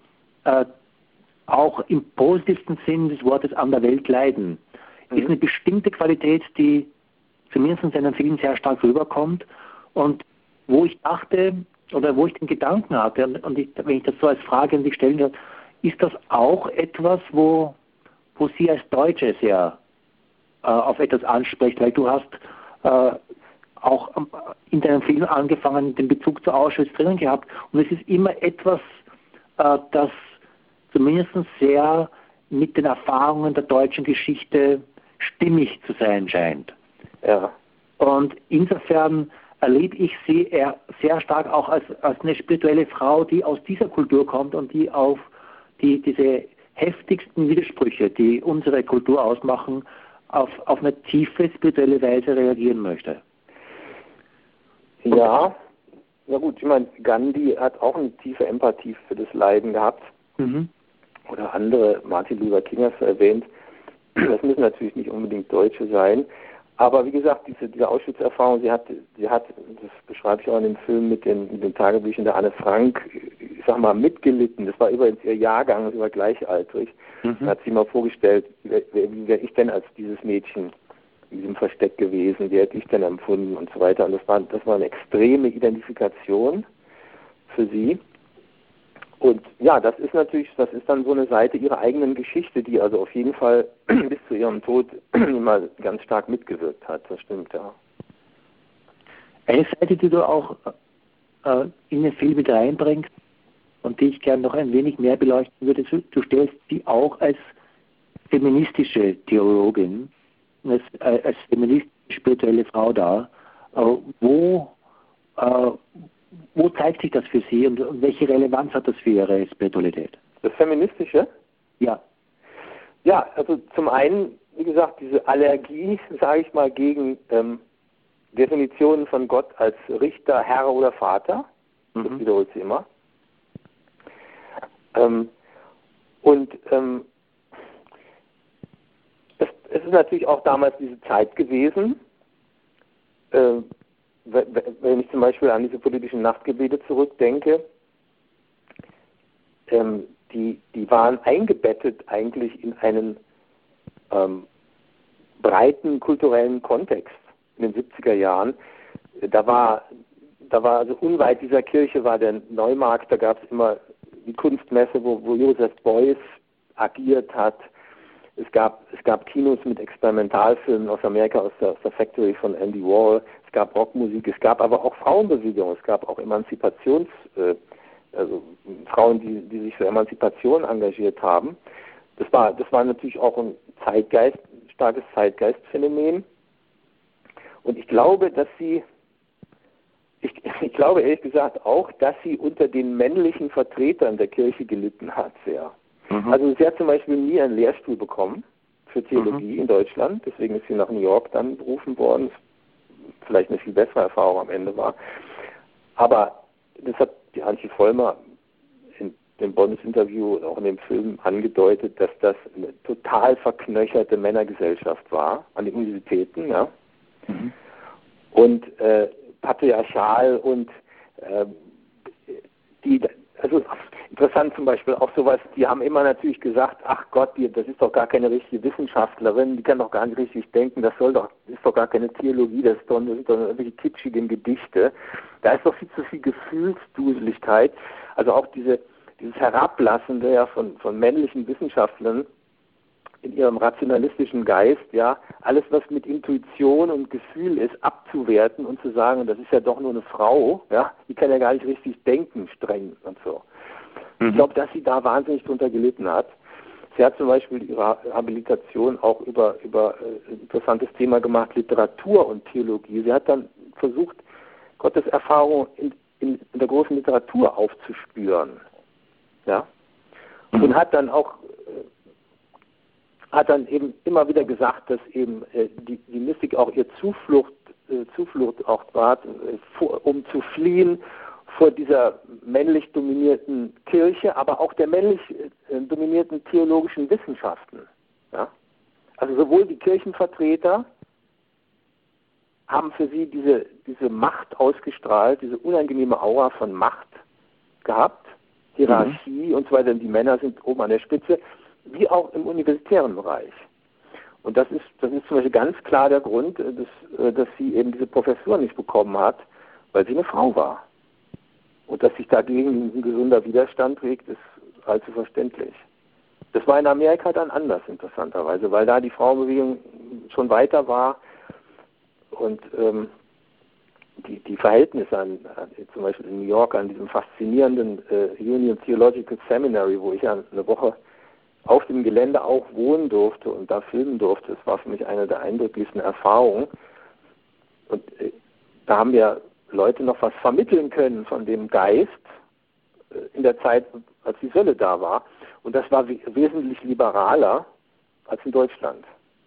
auch im positivsten Sinn des Wortes an der Welt leiden, ist eine bestimmte Qualität, die zumindest in seinen Filmen sehr stark rüberkommt, und wo ich dachte, oder wo ich den Gedanken hatte, und wenn ich das so als Frage an dich stellen kann, ist das auch etwas, wo sie als Deutsche sehr auf etwas anspricht, weil du hast auch in deinem Film angefangen, den Bezug zu Auschwitz drinnen gehabt, und es ist immer etwas, das zumindest sehr mit den Erfahrungen der deutschen Geschichte stimmig zu sein scheint. Ja. Und insofern erlebe ich sie eher sehr stark auch als eine spirituelle Frau, die aus dieser Kultur kommt und die auf diese heftigsten Widersprüche, die unsere Kultur ausmachen, auf eine tiefe spirituelle Weise reagieren möchte. Ja, na gut, ich meine, Gandhi hat auch eine tiefe Empathie für das Leiden gehabt. Mhm. oder andere, Martin Luther King hast du erwähnt, das müssen natürlich nicht unbedingt Deutsche sein, aber wie gesagt, diese Auschwitz-Erfahrung, sie hat, das beschreibe ich auch in dem Film mit den Tagebüchern der Anne Frank, ich sag mal, mitgelitten. Das war übrigens ihr Jahrgang, sie war gleichaltrig. Da hat sie mal vorgestellt, wie wäre ich denn als dieses Mädchen in diesem Versteck gewesen, wie hätte ich denn empfunden und so weiter. Und das war eine extreme Identifikation für sie. Und ja, das ist dann so eine Seite ihrer eigenen Geschichte, die also auf jeden Fall bis zu ihrem Tod immer ganz stark mitgewirkt hat. Das stimmt, ja. Eine Seite, die du auch in den Film mit reinbringst und die ich gerne noch ein wenig mehr beleuchten würde, du stellst sie auch als feministische Theologin, als feministische spirituelle Frau dar. Wo zeigt sich das für Sie und welche Relevanz hat das für Ihre Spiritualität? Das Feministische? Ja. Ja, also zum einen, wie gesagt, diese Allergie, sage ich mal, gegen Definitionen von Gott als Richter, Herr oder Vater. Das wiederholt sie immer. Es ist natürlich auch damals diese Zeit gewesen, wenn ich zum Beispiel an diese politischen Nachtgebete zurückdenke, die waren eingebettet eigentlich in einen breiten kulturellen Kontext in den 70er Jahren. Da war also unweit dieser Kirche war der Neumarkt, da gab es immer die Kunstmesse, wo Joseph Beuys agiert hat. Es gab Kinos mit Experimentalfilmen aus Amerika, aus der Factory von Andy Warhol. Es gab Rockmusik, es gab aber auch Frauenbewegungen, es gab auch also Frauen, die sich für Emanzipation engagiert haben. Das war natürlich auch ein starkes Zeitgeistphänomen. Und ich glaube, ich glaube ehrlich gesagt auch, dass sie unter den männlichen Vertretern der Kirche gelitten hat sehr. Also sie hat zum Beispiel nie einen Lehrstuhl bekommen für Theologie in Deutschland, deswegen ist sie nach New York dann berufen worden, was vielleicht eine viel bessere Erfahrung am Ende war. Aber das hat die Antje Vollmer in dem Bonnes-Interview und auch in dem Film angedeutet, dass das eine total verknöcherte Männergesellschaft war an den Universitäten, ja. Und patriarchal und also interessant zum Beispiel auch sowas, die haben immer natürlich gesagt, ach Gott, das ist doch gar keine richtige Wissenschaftlerin, die kann doch gar nicht richtig denken, das ist doch gar keine Theologie, das sind doch irgendwelche kitschigen Gedichte. Da ist doch viel zu viel Gefühlsduseligkeit. Also auch dieses Herablassende ja von männlichen Wissenschaftlern in ihrem rationalistischen Geist, ja, alles was mit Intuition und Gefühl ist, abzuwerten und zu sagen, das ist ja doch nur eine Frau, ja, die kann ja gar nicht richtig denken, streng und so. Ich glaube, dass sie da wahnsinnig drunter gelitten hat. Sie hat zum Beispiel ihre Habilitation auch über ein interessantes Thema gemacht, Literatur und Theologie. Sie hat dann versucht, Gottes Erfahrung in der großen Literatur aufzuspüren, ja, und hat dann eben immer wieder gesagt, dass eben die Mystik auch ihr Zufluchtort war, um zu fliehen vor dieser männlich dominierten Kirche, aber auch der männlich dominierten theologischen Wissenschaften. Ja? Also sowohl die Kirchenvertreter haben für sie diese Macht ausgestrahlt, diese unangenehme Aura von Macht gehabt, Hierarchie und so weiter, die Männer sind oben an der Spitze, wie auch im universitären Bereich. Und das ist zum Beispiel ganz klar der Grund, dass sie eben diese Professur nicht bekommen hat, weil sie eine Frau war. Und dass sich dagegen ein gesunder Widerstand regt, ist allzu verständlich. Das war in Amerika dann anders, interessanterweise, weil da die Frauenbewegung schon weiter war und die Verhältnisse zum Beispiel in New York an diesem faszinierenden Union Theological Seminary, wo ich ja eine Woche auf dem Gelände auch wohnen durfte und da filmen durfte, das war für mich eine der eindrücklichsten Erfahrungen. Und da haben wir Leute noch was vermitteln können von dem Geist in der Zeit, als die Sölle da war. Und das war wesentlich liberaler als in Deutschland.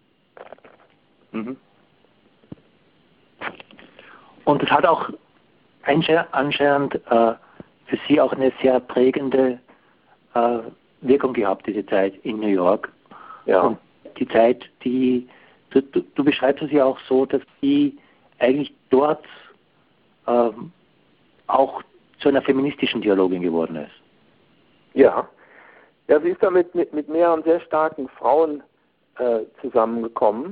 Und es hat auch anscheinend für Sie auch eine sehr prägende Wirkung gehabt, diese Zeit in New York. Ja. Und die Zeit, du beschreibst es ja auch so, dass die eigentlich dort auch zu einer feministischen Theologin geworden ist. Ja. Ja, sie ist damit mit mehreren sehr starken Frauen zusammengekommen.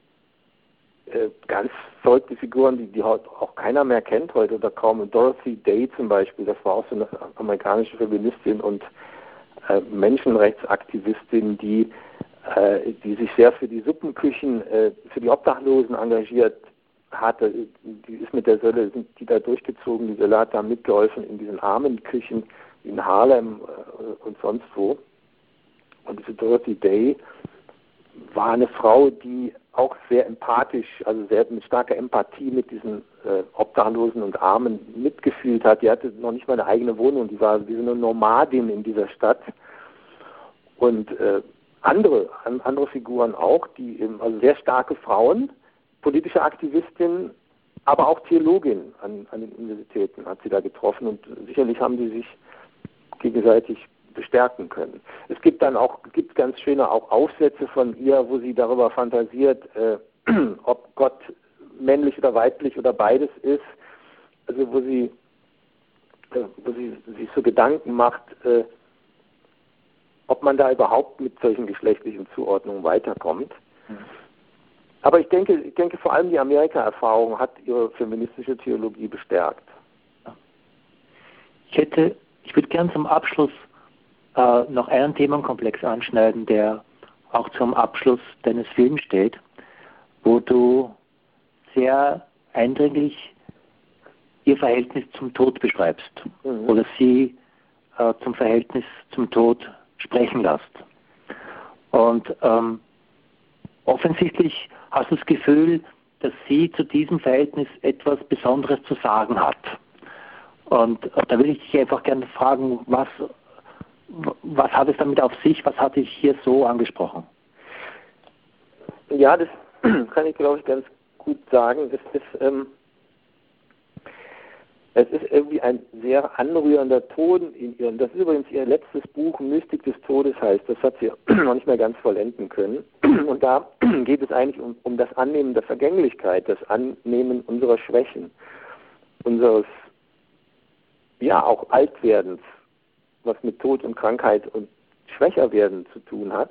Ganz verrückte Figuren, die auch keiner mehr kennt heute oder kaum. Dorothy Day zum Beispiel, das war auch so eine amerikanische Feministin und Menschenrechtsaktivistin, die sich sehr für die Suppenküchen, für die Obdachlosen engagiert hatte. Die ist mit der Sölle, sind die da durchgezogen, die Sölle hat da mitgeholfen in diesen Armenküchen in Harlem und sonst wo. Und diese Dorothy Day war eine Frau, die auch sehr empathisch, also sehr mit starker Empathie mit diesen Obdachlosen und Armen mitgefühlt hat. Die hatte noch nicht mal eine eigene Wohnung, die war wie so eine Nomadin in dieser Stadt. Und andere Figuren auch, die eben, also sehr starke Frauen, politische Aktivistinnen, aber auch Theologinnen an den Universitäten hat sie da getroffen und sicherlich haben sie sich gegenseitig bestärken können. Es gibt ganz schöne auch Aufsätze von ihr, wo sie darüber fantasiert, ob Gott männlich oder weiblich oder beides ist, also wo sie sich so Gedanken macht, ob man da überhaupt mit solchen geschlechtlichen Zuordnungen weiterkommt. Mhm. Aber ich denke vor allem die Amerika-Erfahrung hat ihre feministische Theologie bestärkt. Ich würde gern zum Abschluss noch einen Themenkomplex anschneiden, der auch zum Abschluss deines Films steht, wo du sehr eindringlich ihr Verhältnis zum Tod beschreibst oder sie zum Verhältnis zum Tod sprechen lässt. Und offensichtlich hast du das Gefühl, dass sie zu diesem Verhältnis etwas Besonderes zu sagen hat. Und da will ich dich einfach gerne fragen, was hat es damit auf sich, was hat dich hier so angesprochen? Ja, das kann ich, glaube ich, ganz gut sagen. Es ist irgendwie ein sehr anrührender Ton in ihr. Und das ist übrigens ihr letztes Buch, Mystik des Todes heißt. Das hat sie noch nicht mehr ganz vollenden können. Und da geht es eigentlich um das Annehmen der Vergänglichkeit, das Annehmen unserer Schwächen, unseres, ja, auch Altwerdens, was mit Tod und Krankheit und Schwächerwerden zu tun hat.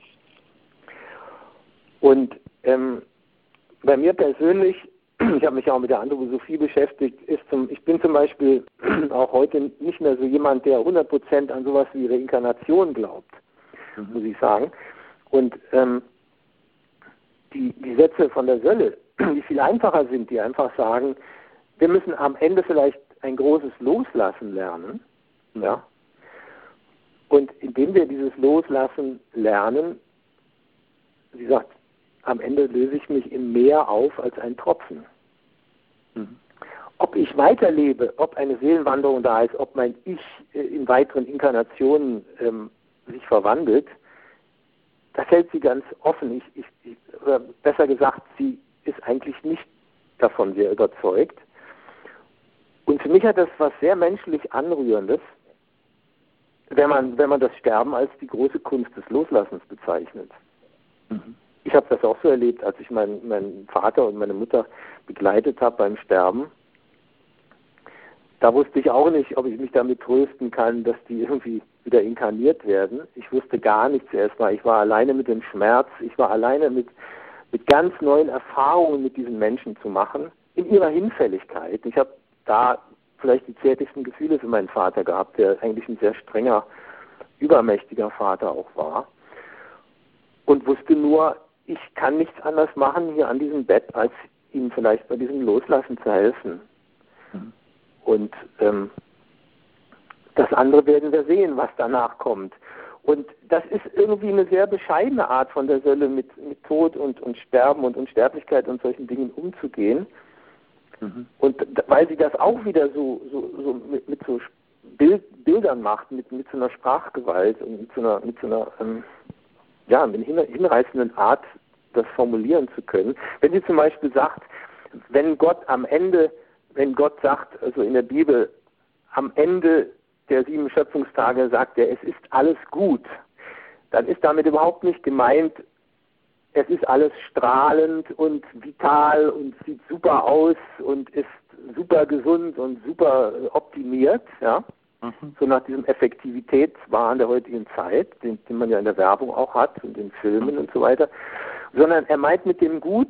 Und bei mir persönlich, ich habe mich auch mit der Anthroposophie beschäftigt, ich bin zum Beispiel auch heute nicht mehr so jemand, der 100% an sowas wie Reinkarnation glaubt, muss ich sagen. Und die Sätze von der Sölle, die viel einfacher sind, die einfach sagen, wir müssen am Ende vielleicht ein großes Loslassen lernen, ja. Und indem wir dieses Loslassen lernen, sie sagt, am Ende löse ich mich im Meer auf als ein Tropfen. Mhm. Ob ich weiterlebe, ob eine Seelenwanderung da ist, ob mein Ich in weiteren Inkarnationen sich verwandelt, das hält sie ganz offen. Oder besser gesagt, sie ist eigentlich nicht davon sehr überzeugt. Und für mich hat das was sehr menschlich Anrührendes, wenn man das Sterben als die große Kunst des Loslassens bezeichnet. Mhm. Ich habe das auch so erlebt, als ich meinen Vater und meine Mutter begleitet habe beim Sterben. Da wusste ich auch nicht, ob ich mich damit trösten kann, dass die irgendwie wieder inkarniert werden. Ich wusste gar nichts erstmal. Ich war alleine mit dem Schmerz. Ich war alleine mit ganz neuen Erfahrungen mit diesen Menschen zu machen, in ihrer Hinfälligkeit. Ich habe da vielleicht die zärtlichsten Gefühle für meinen Vater gehabt, der eigentlich ein sehr strenger, übermächtiger Vater auch war. Und wusste nur, ich kann nichts anderes machen hier an diesem Bett, als ihm vielleicht bei diesem Loslassen zu helfen. Mhm. Und das andere werden wir sehen, was danach kommt. Und das ist irgendwie eine sehr bescheidene Art von der Sölle, mit Tod und Sterben und Unsterblichkeit und solchen Dingen umzugehen. Mhm. Und weil sie das auch wieder so mit so Bildern macht, mit so einer Sprachgewalt und mit so einer hinreißenden Art, das formulieren zu können. Wenn sie zum Beispiel sagt, wenn Gott sagt, also in der Bibel, am Ende der 7 Schöpfungstage sagt er, es ist alles gut, dann ist damit überhaupt nicht gemeint, es ist alles strahlend und vital und sieht super aus und ist super gesund und super optimiert, ja. So nach diesem Effektivitätswahn der heutigen Zeit, den man ja in der Werbung auch hat und in Filmen und so weiter, sondern er meint mit dem Gut,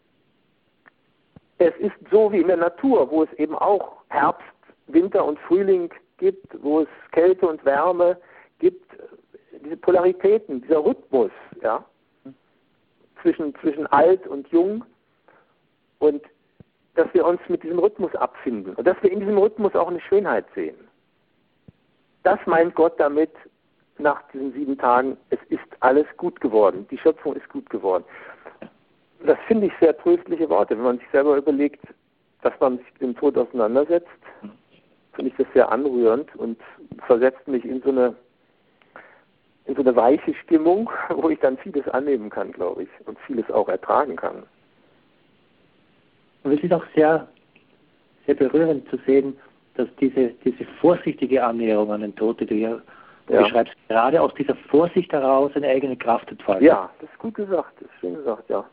es ist so wie in der Natur, wo es eben auch Herbst, Winter und Frühling gibt, wo es Kälte und Wärme gibt, diese Polaritäten, dieser Rhythmus, ja, zwischen alt und jung, und dass wir uns mit diesem Rhythmus abfinden und dass wir in diesem Rhythmus auch eine Schönheit sehen. Das meint Gott damit nach diesen 7 Tagen, es ist alles gut geworden, die Schöpfung ist gut geworden. Das finde ich sehr tröstliche Worte, wenn man sich selber überlegt, dass man sich mit dem Tod auseinandersetzt, finde ich das sehr anrührend und versetzt mich in so eine weiche Stimmung, wo ich dann vieles annehmen kann, glaube ich, und vieles auch ertragen kann. Und es ist auch sehr, sehr berührend zu sehen, dass diese vorsichtige Annäherung an den Tod, die du hier beschreibst, gerade aus dieser Vorsicht heraus eine eigene Kraft entfaltet. Ja, das ist gut gesagt, das ist schön gesagt, ja.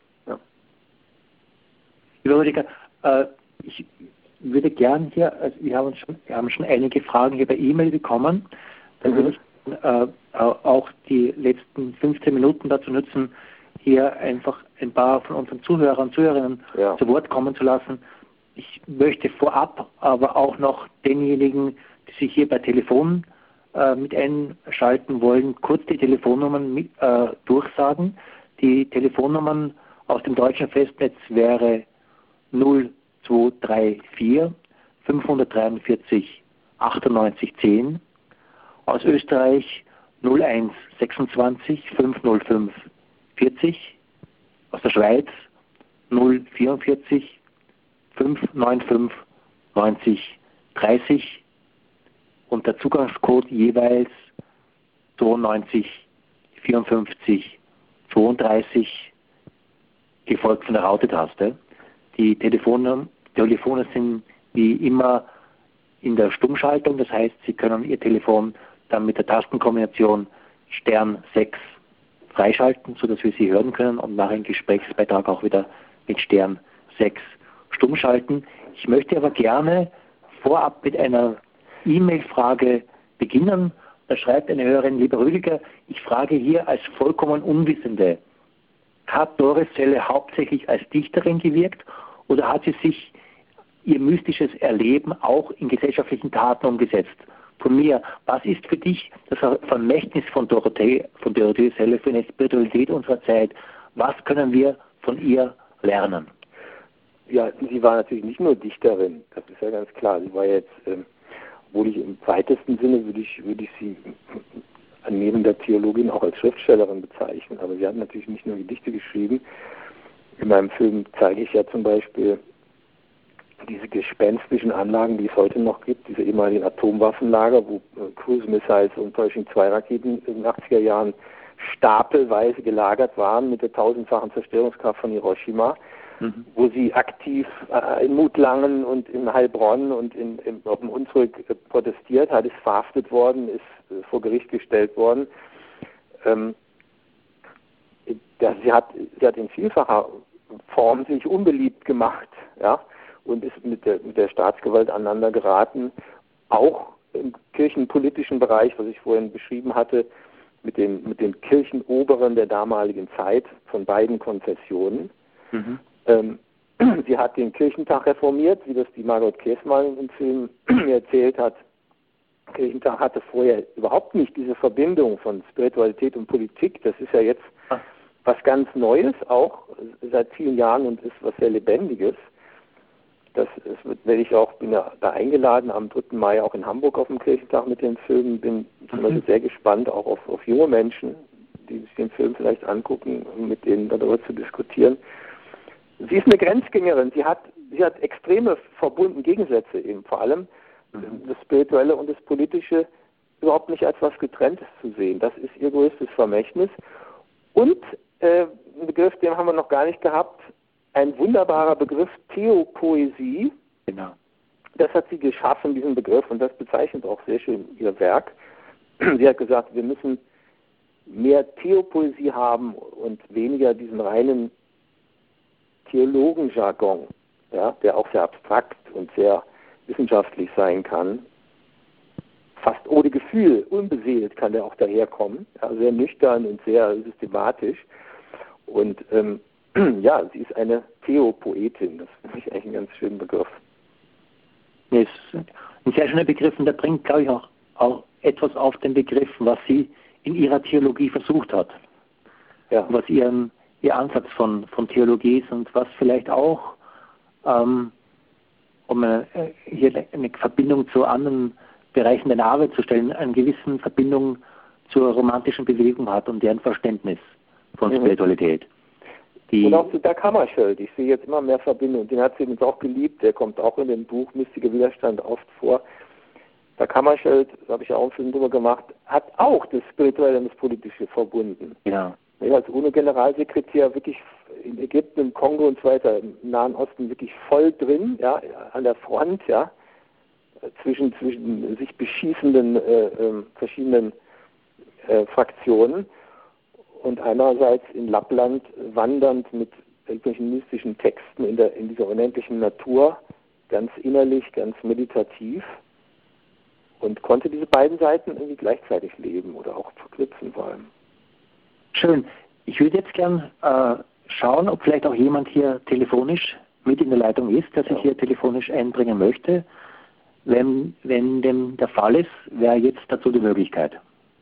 Lieber Rüdiger, ich würde gern hier, also wir haben schon einige Fragen hier per E-Mail bekommen, dann würde ich auch die letzten 15 Minuten dazu nutzen, hier einfach ein paar von unseren Zuhörern und Zuhörerinnen zu Wort kommen zu lassen. Ich möchte vorab aber auch noch denjenigen, die sich hier bei Telefon mit einschalten wollen, kurz die Telefonnummern durchsagen. Die Telefonnummern aus dem deutschen Festnetz wäre 0234 543 98 10, aus Österreich 0126 505 40, aus der Schweiz 044 595 90 30 und der Zugangscode jeweils 92 54 32, gefolgt von der Raute-Taste. Die Telefone sind wie immer in der Stummschaltung, das heißt, Sie können Ihr Telefon dann mit der Tastenkombination Stern 6 freischalten, sodass wir Sie hören können und nach einem Gesprächsbeitrag auch wieder mit Stern 6 stumm schalten. Ich möchte aber gerne vorab mit einer E-Mail-Frage beginnen. Da schreibt eine Hörerin: Lieber Rüdiger, ich frage hier als vollkommen Unwissende, hat Doris Selle hauptsächlich als Dichterin gewirkt oder hat sie sich ihr mystisches Erleben auch in gesellschaftlichen Taten umgesetzt? Von mir, was ist für dich das Vermächtnis von Dorothee Selle für eine Spiritualität unserer Zeit? Was können wir von ihr lernen? Ja, sie war natürlich nicht nur Dichterin, das ist ja ganz klar. Sie war jetzt, obwohl ich im weitesten Sinne würde ich sie neben der Theologin auch als Schriftstellerin bezeichnen. Aber sie hat natürlich nicht nur Gedichte geschrieben. In meinem Film zeige ich ja zum Beispiel diese gespenstischen Anlagen, die es heute noch gibt, diese ehemaligen Atomwaffenlager, wo Cruise Missiles und Pershing 2 Raketen in den 80er Jahren stapelweise gelagert waren mit der 1000-fachen Zerstörungskraft von Hiroshima, wo sie aktiv in Mutlangen und in Heilbronn und auf dem Hunsrück protestiert hat, ist verhaftet worden, ist vor Gericht gestellt worden. Sie hat in vielfacher Form sich unbeliebt gemacht, ja, und ist mit der Staatsgewalt aneinander geraten, auch im kirchenpolitischen Bereich, was ich vorhin beschrieben hatte, mit den Kirchenoberen der damaligen Zeit von beiden Konfessionen. Sie hat den Kirchentag reformiert, wie das die Margot Käßmann im Film erzählt hat. Der Kirchentag hatte vorher überhaupt nicht diese Verbindung von Spiritualität und Politik. Das ist ja jetzt was ganz Neues, auch seit vielen Jahren, und ist was sehr Lebendiges. Bin ja da eingeladen am 3. Mai auch in Hamburg auf dem Kirchentag mit den Filmen. Bin zum Beispiel sehr gespannt auch auf junge Menschen, die sich den Film vielleicht angucken, mit denen darüber zu diskutieren. Sie ist eine Grenzgängerin. Sie hat extreme verbunden Gegensätze eben, vor allem das Spirituelle und das Politische überhaupt nicht als was Getrenntes zu sehen. Das ist ihr größtes Vermächtnis. Und ein Begriff, den haben wir noch gar nicht gehabt, ein wunderbarer Begriff, Theopoesie. Genau. Das hat sie geschaffen, diesen Begriff, und das bezeichnet auch sehr schön ihr Werk. Sie hat gesagt, wir müssen mehr Theopoesie haben und weniger diesen reinen Theologenjargon, ja, der auch sehr abstrakt und sehr wissenschaftlich sein kann. Fast ohne Gefühl, unbeseelt kann der auch daherkommen, ja, sehr nüchtern und sehr systematisch. Und ja, sie ist eine Theopoetin, das finde ich eigentlich einen ganz schönen Begriff. Das ist ein sehr schöner Begriff, und der bringt, glaube ich, auch etwas auf den Begriff, was sie in ihrer Theologie versucht hat. Ja. Was ihr Ansatz von Theologie ist, und was vielleicht auch, um hier eine Verbindung zu anderen Bereichen der Arbeit zu stellen, eine gewisse Verbindung zur romantischen Bewegung hat und deren Verständnis von Spiritualität. Und auch zu Dag Hammarskjöld. Ich sehe jetzt immer mehr Verbindungen. Den hat sie übrigens auch geliebt. Der kommt auch in dem Buch Mystiker Widerstand oft vor. Dag Hammarskjöld, da habe ich ja auch einen Film drüber gemacht, hat auch das Spirituelle und das Politische verbunden. Ja. Er ist als UNO-Generalsekretär wirklich in Ägypten, im Kongo und so weiter, im Nahen Osten wirklich voll drin, ja, an der Front, ja, zwischen sich beschießenden verschiedenen Fraktionen. Und einerseits in Lappland wandernd mit irgendwelchen mystischen Texten in dieser unendlichen Natur, ganz innerlich, ganz meditativ, und konnte diese beiden Seiten irgendwie gleichzeitig leben oder auch verknüpfen vor allem. Schön. Ich würde jetzt gern schauen, ob vielleicht auch jemand hier telefonisch mit in der Leitung ist, der sich hier telefonisch einbringen möchte. Wenn dem der Fall ist, wäre jetzt dazu die Möglichkeit.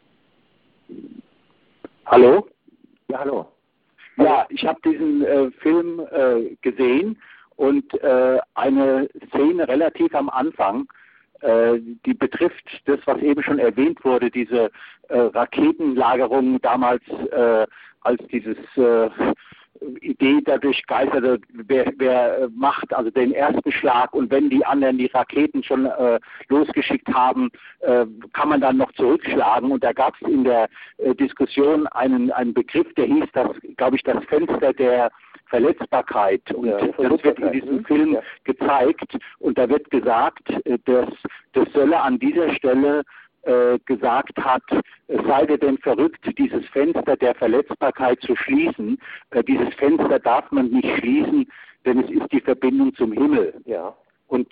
Hallo? Ja, hallo. Ja, ich habe diesen Film gesehen, und eine Szene relativ am Anfang, die betrifft das, was eben schon erwähnt wurde, diese Raketenlagerung damals, als dieses Idee dadurch geisterte, wer macht also den ersten Schlag, und wenn die anderen die Raketen schon losgeschickt haben, kann man dann noch zurückschlagen. Und da gab es in der Diskussion einen Begriff, der hieß, glaube ich, das Fenster der Verletzbarkeit. Und das wird in diesem Film gezeigt, und da wird gesagt, dass das Sölle an dieser Stelle gesagt hat, sei dir denn verrückt, dieses Fenster der Verletzbarkeit zu schließen. Dieses Fenster darf man nicht schließen, denn es ist die Verbindung zum Himmel. Ja. Und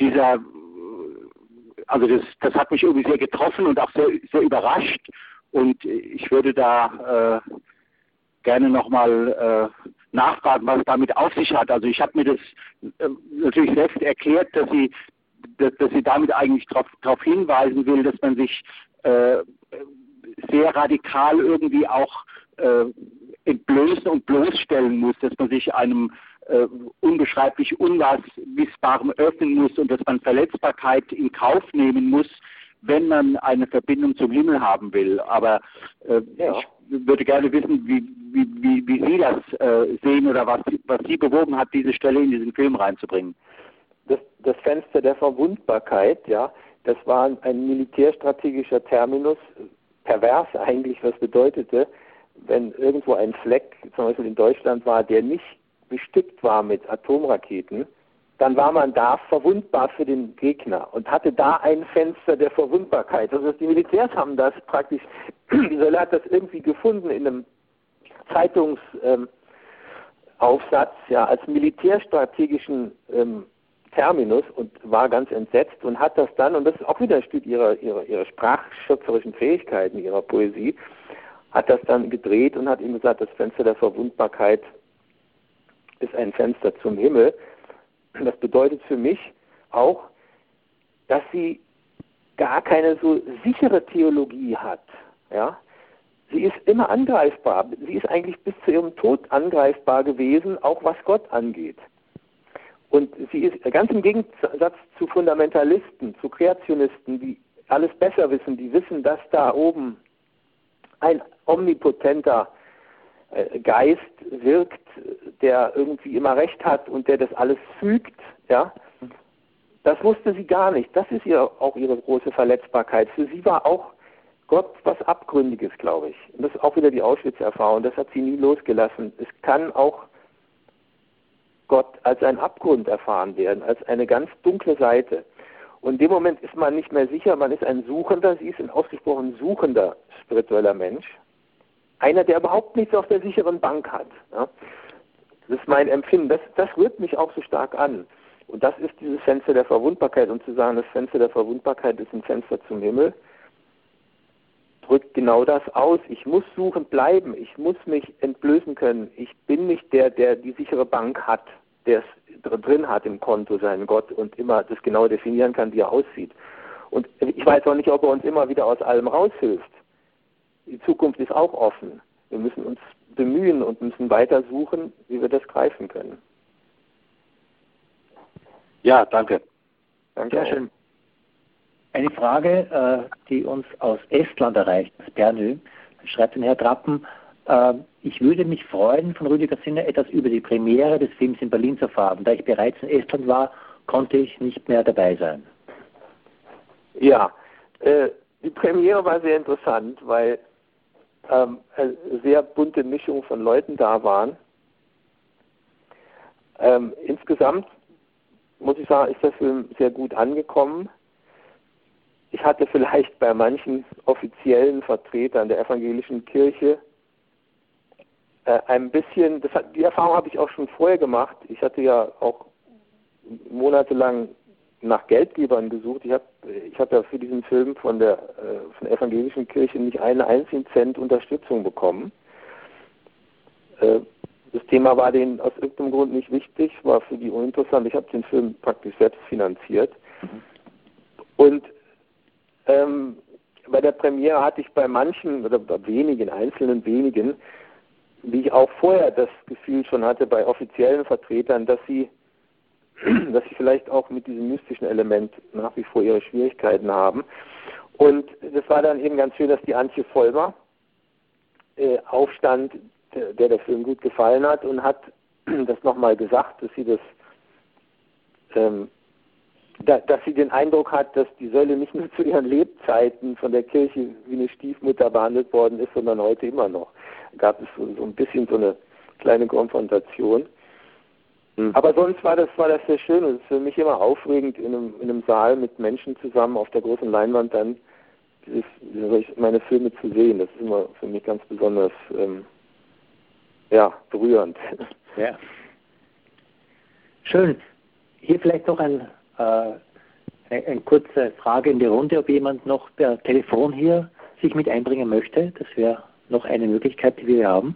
das hat mich irgendwie sehr getroffen und auch sehr, sehr überrascht. Und ich würde da gerne nochmal nachfragen, was es damit auf sich hat. Also ich habe mir das natürlich selbst erklärt, dass sie damit eigentlich darauf hinweisen will, dass man sich sehr radikal irgendwie auch entblößen und bloßstellen muss, dass man sich einem unbeschreiblich Unwissbarem öffnen muss und dass man Verletzbarkeit in Kauf nehmen muss, wenn man eine Verbindung zum Himmel haben will. Aber ich würde gerne wissen, wie Sie das sehen oder was Sie bewogen hat, diese Stelle in diesen Film reinzubringen. Das Fenster der Verwundbarkeit, ja, das war ein militärstrategischer Terminus, pervers eigentlich, was bedeutete, wenn irgendwo ein Fleck, zum Beispiel in Deutschland war, der nicht bestückt war mit Atomraketen, dann war man da verwundbar für den Gegner und hatte da ein Fenster der Verwundbarkeit. Also die Militärs haben das praktisch, die Sölle hat das irgendwie gefunden in einem Zeitungsaufsatz, ja, als militärstrategischen Terminus, und war ganz entsetzt und hat das dann, und das ist auch wieder ein Stück ihrer sprachschöpferischen Fähigkeiten, ihrer Poesie, hat das dann gedreht und hat ihm gesagt, das Fenster der Verwundbarkeit ist ein Fenster zum Himmel. Das bedeutet für mich auch, dass sie gar keine so sichere Theologie hat. Ja? Sie ist immer angreifbar. Sie ist eigentlich bis zu ihrem Tod angreifbar gewesen, auch was Gott angeht. Und sie ist ganz im Gegensatz zu Fundamentalisten, zu Kreationisten, die alles besser wissen, die wissen, dass da oben ein omnipotenter Geist wirkt, der irgendwie immer Recht hat und der das alles fügt, ja. Das wusste sie gar nicht. Das ist auch ihre große Verletzbarkeit. Für sie war auch Gott was Abgründiges, glaube ich. Und das ist auch wieder die Auschwitz-Erfahrung. Das hat sie nie losgelassen. Es kann auch Gott als ein Abgrund erfahren werden, als eine ganz dunkle Seite. Und in dem Moment ist man nicht mehr sicher, man ist ein Suchender, sie ist ein ausgesprochen suchender spiritueller Mensch. Einer, der überhaupt nichts auf der sicheren Bank hat. Ja? Das ist mein Empfinden. Das rührt mich auch so stark an. Und das ist dieses Fenster der Verwundbarkeit. Und zu sagen, das Fenster der Verwundbarkeit ist ein Fenster zum Himmel, drückt genau das aus. Ich muss suchend bleiben. Ich muss mich entblößen können. Ich bin nicht der die sichere Bank hat, der es drin hat im Konto, seinen Gott, und immer das genau definieren kann, wie er aussieht. Und ich weiß auch nicht, ob er uns immer wieder aus allem raushilft. Die Zukunft ist auch offen. Wir müssen uns bemühen und müssen weiter suchen, wie wir das greifen können. Ja, danke. Danke. Sehr schön. Eine Frage, die uns aus Estland erreicht, aus Pärnu. Schreibt den Herr Trappen, ich würde mich freuen, von Rüdiger Sinner etwas über die Premiere des Films in Berlin zu erfahren. Da ich bereits in Estland war, konnte ich nicht mehr dabei sein. Ja, die Premiere war sehr interessant, weil eine sehr bunte Mischung von Leuten da waren. Insgesamt muss ich sagen, ist der Film sehr gut angekommen. Ich hatte vielleicht bei manchen offiziellen Vertretern der evangelischen Kirche ein bisschen, die Erfahrung habe ich auch schon vorher gemacht. Ich hatte ja auch monatelang nach Geldgebern gesucht. Ich habe ja für diesen Film von der evangelischen Kirche nicht einen einzigen Cent Unterstützung bekommen. Das Thema war denen aus irgendeinem Grund nicht wichtig, war für die uninteressant. Ich habe den Film praktisch selbst finanziert. Und bei der Premiere hatte ich bei manchen, oder bei wenigen, einzelnen wenigen, wie ich auch vorher das Gefühl schon hatte bei offiziellen Vertretern, dass sie vielleicht auch mit diesem mystischen Element nach wie vor ihre Schwierigkeiten haben. Und das war dann eben ganz schön, dass die Antje Vollmer aufstand, der Film gut gefallen hat, und hat das nochmal gesagt, dass sie dass sie den Eindruck hat, dass die Sölle nicht nur zu ihren Lebzeiten von der Kirche wie eine Stiefmutter behandelt worden ist, sondern heute immer noch. Gab es so ein bisschen so eine kleine Konfrontation. Aber sonst war das sehr schön, und es ist für mich immer aufregend, in einem Saal mit Menschen zusammen auf der großen Leinwand dann meine Filme zu sehen. Das ist immer für mich ganz besonders berührend. Ja. Schön. Hier vielleicht noch eine kurze Frage in die Runde, ob jemand noch per Telefon hier sich mit einbringen möchte. Das wäre noch eine Möglichkeit, die wir haben.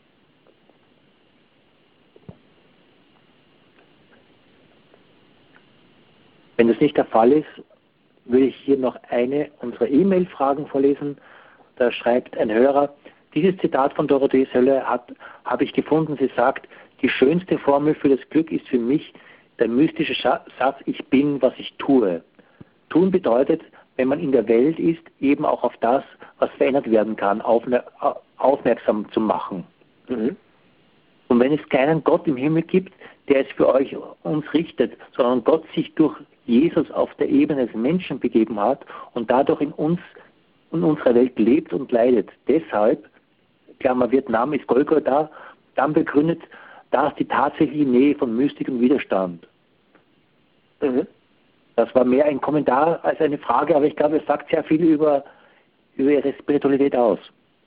Wenn das nicht der Fall ist, würde ich hier noch eine unserer E-Mail-Fragen vorlesen. Da schreibt ein Hörer, dieses Zitat von Dorothee Sölle habe ich gefunden. Sie sagt, die schönste Formel für das Glück ist für mich der mystische Satz, ich bin, was ich tue. Tun bedeutet, wenn man in der Welt ist, eben auch auf das, was verändert werden kann, aufmerksam zu machen. Mhm. Und wenn es keinen Gott im Himmel gibt, der es für uns richtet, sondern Gott sich durch Jesus auf der Ebene des Menschen begeben hat und dadurch in unserer Welt lebt und leidet. Deshalb, Klammer Vietnam ist Golgotha, dann begründet das die tatsächliche Nähe von Mystik und Widerstand. Mhm. Das war mehr ein Kommentar als eine Frage, aber ich glaube, es sagt sehr viel über ihre Spiritualität aus.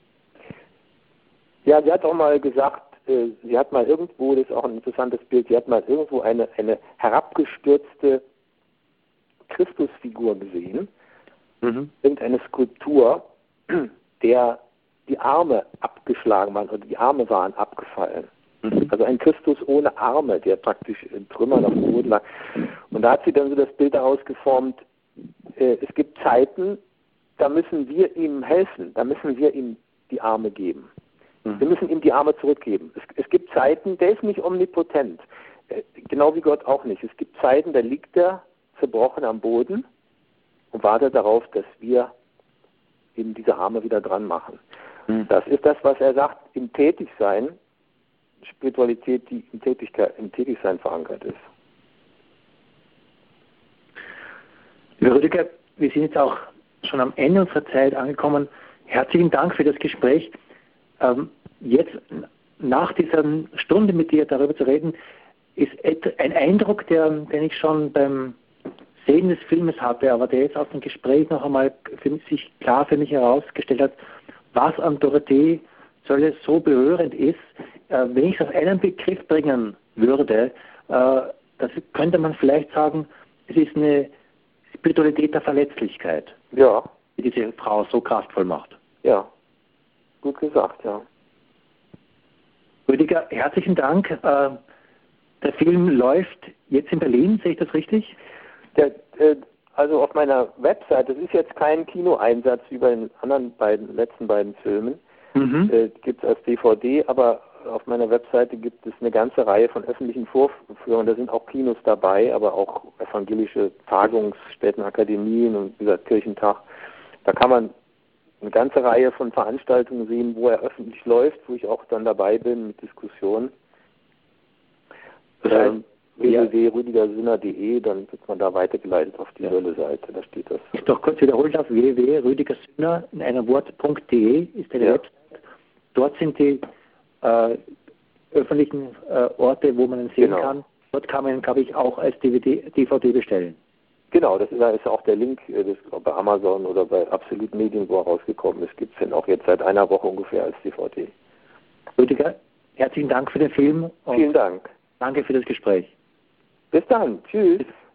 Ja, sie hat auch mal gesagt, sie hat mal irgendwo, das ist auch ein interessantes Bild, sie hat mal irgendwo eine herabgestürzte Christusfigur gesehen, irgendeine Skulptur, der die Arme abgeschlagen waren oder die Arme waren abgefallen. Also ein Christus ohne Arme, der praktisch in Trümmern auf dem Boden lag. Und da hat sie dann so das Bild daraus geformt, es gibt Zeiten, da müssen wir ihm helfen, da müssen wir ihm die Arme geben. Wir müssen ihm die Arme zurückgeben. Es gibt Zeiten, der ist nicht omnipotent, genau wie Gott auch nicht. Es gibt Zeiten, da liegt er zerbrochen am Boden und wartet darauf, dass wir ihm diese Arme wieder dran machen. Das ist das, was er sagt, im Tätigsein, Spiritualität, die im Tätigsein verankert ist. Lieber Rüdiger, wir sind jetzt auch schon am Ende unserer Zeit angekommen. Herzlichen Dank für das Gespräch. Jetzt, nach dieser Stunde mit dir darüber zu reden, ist ein Eindruck, den ich schon beim Sehen des Filmes hatte, aber der jetzt aus dem Gespräch noch einmal sich klar für mich herausgestellt hat, was an Dorothee Sölle so berührend ist. Wenn ich es auf einen Begriff bringen würde, das könnte man vielleicht sagen, es ist eine Spiritualität der Verletzlichkeit, Ja, die diese Frau so kraftvoll macht. ja. Gut gesagt, ja. Rüdiger, herzlichen Dank. Der Film läuft jetzt in Berlin, sehe ich das richtig? Also auf meiner Website, das ist jetzt kein Kinoeinsatz wie bei den anderen letzten beiden Filmen, gibt es als DVD, aber auf meiner Webseite gibt es eine ganze Reihe von öffentlichen Vorführungen, da sind auch Kinos dabei, aber auch evangelische Tagungsstätten, Akademien und wie gesagt Kirchentag. Da kann man eine ganze Reihe von Veranstaltungen sehen, wo er öffentlich läuft, wo ich auch dann dabei bin mit Diskussionen. www.rüdigersünner.de, dann wird man da weitergeleitet auf die Sölle-Seite, da steht das. Ich doch kurz wiederholen darf, www.rüdigersünner in einem Wort.de ist eine Website. Dort sind die öffentlichen Orte, wo man ihn sehen kann. Dort kann man ihn, glaube ich, auch als DVD bestellen. Genau, da ist auch der Link bei Amazon oder bei Absolut Medien, wo er rausgekommen ist, gibt es den auch jetzt seit einer Woche ungefähr als DVD. Rüdiger, herzlichen Dank für den Film. Und vielen Dank. Danke für das Gespräch. Bis dann. Tschüss.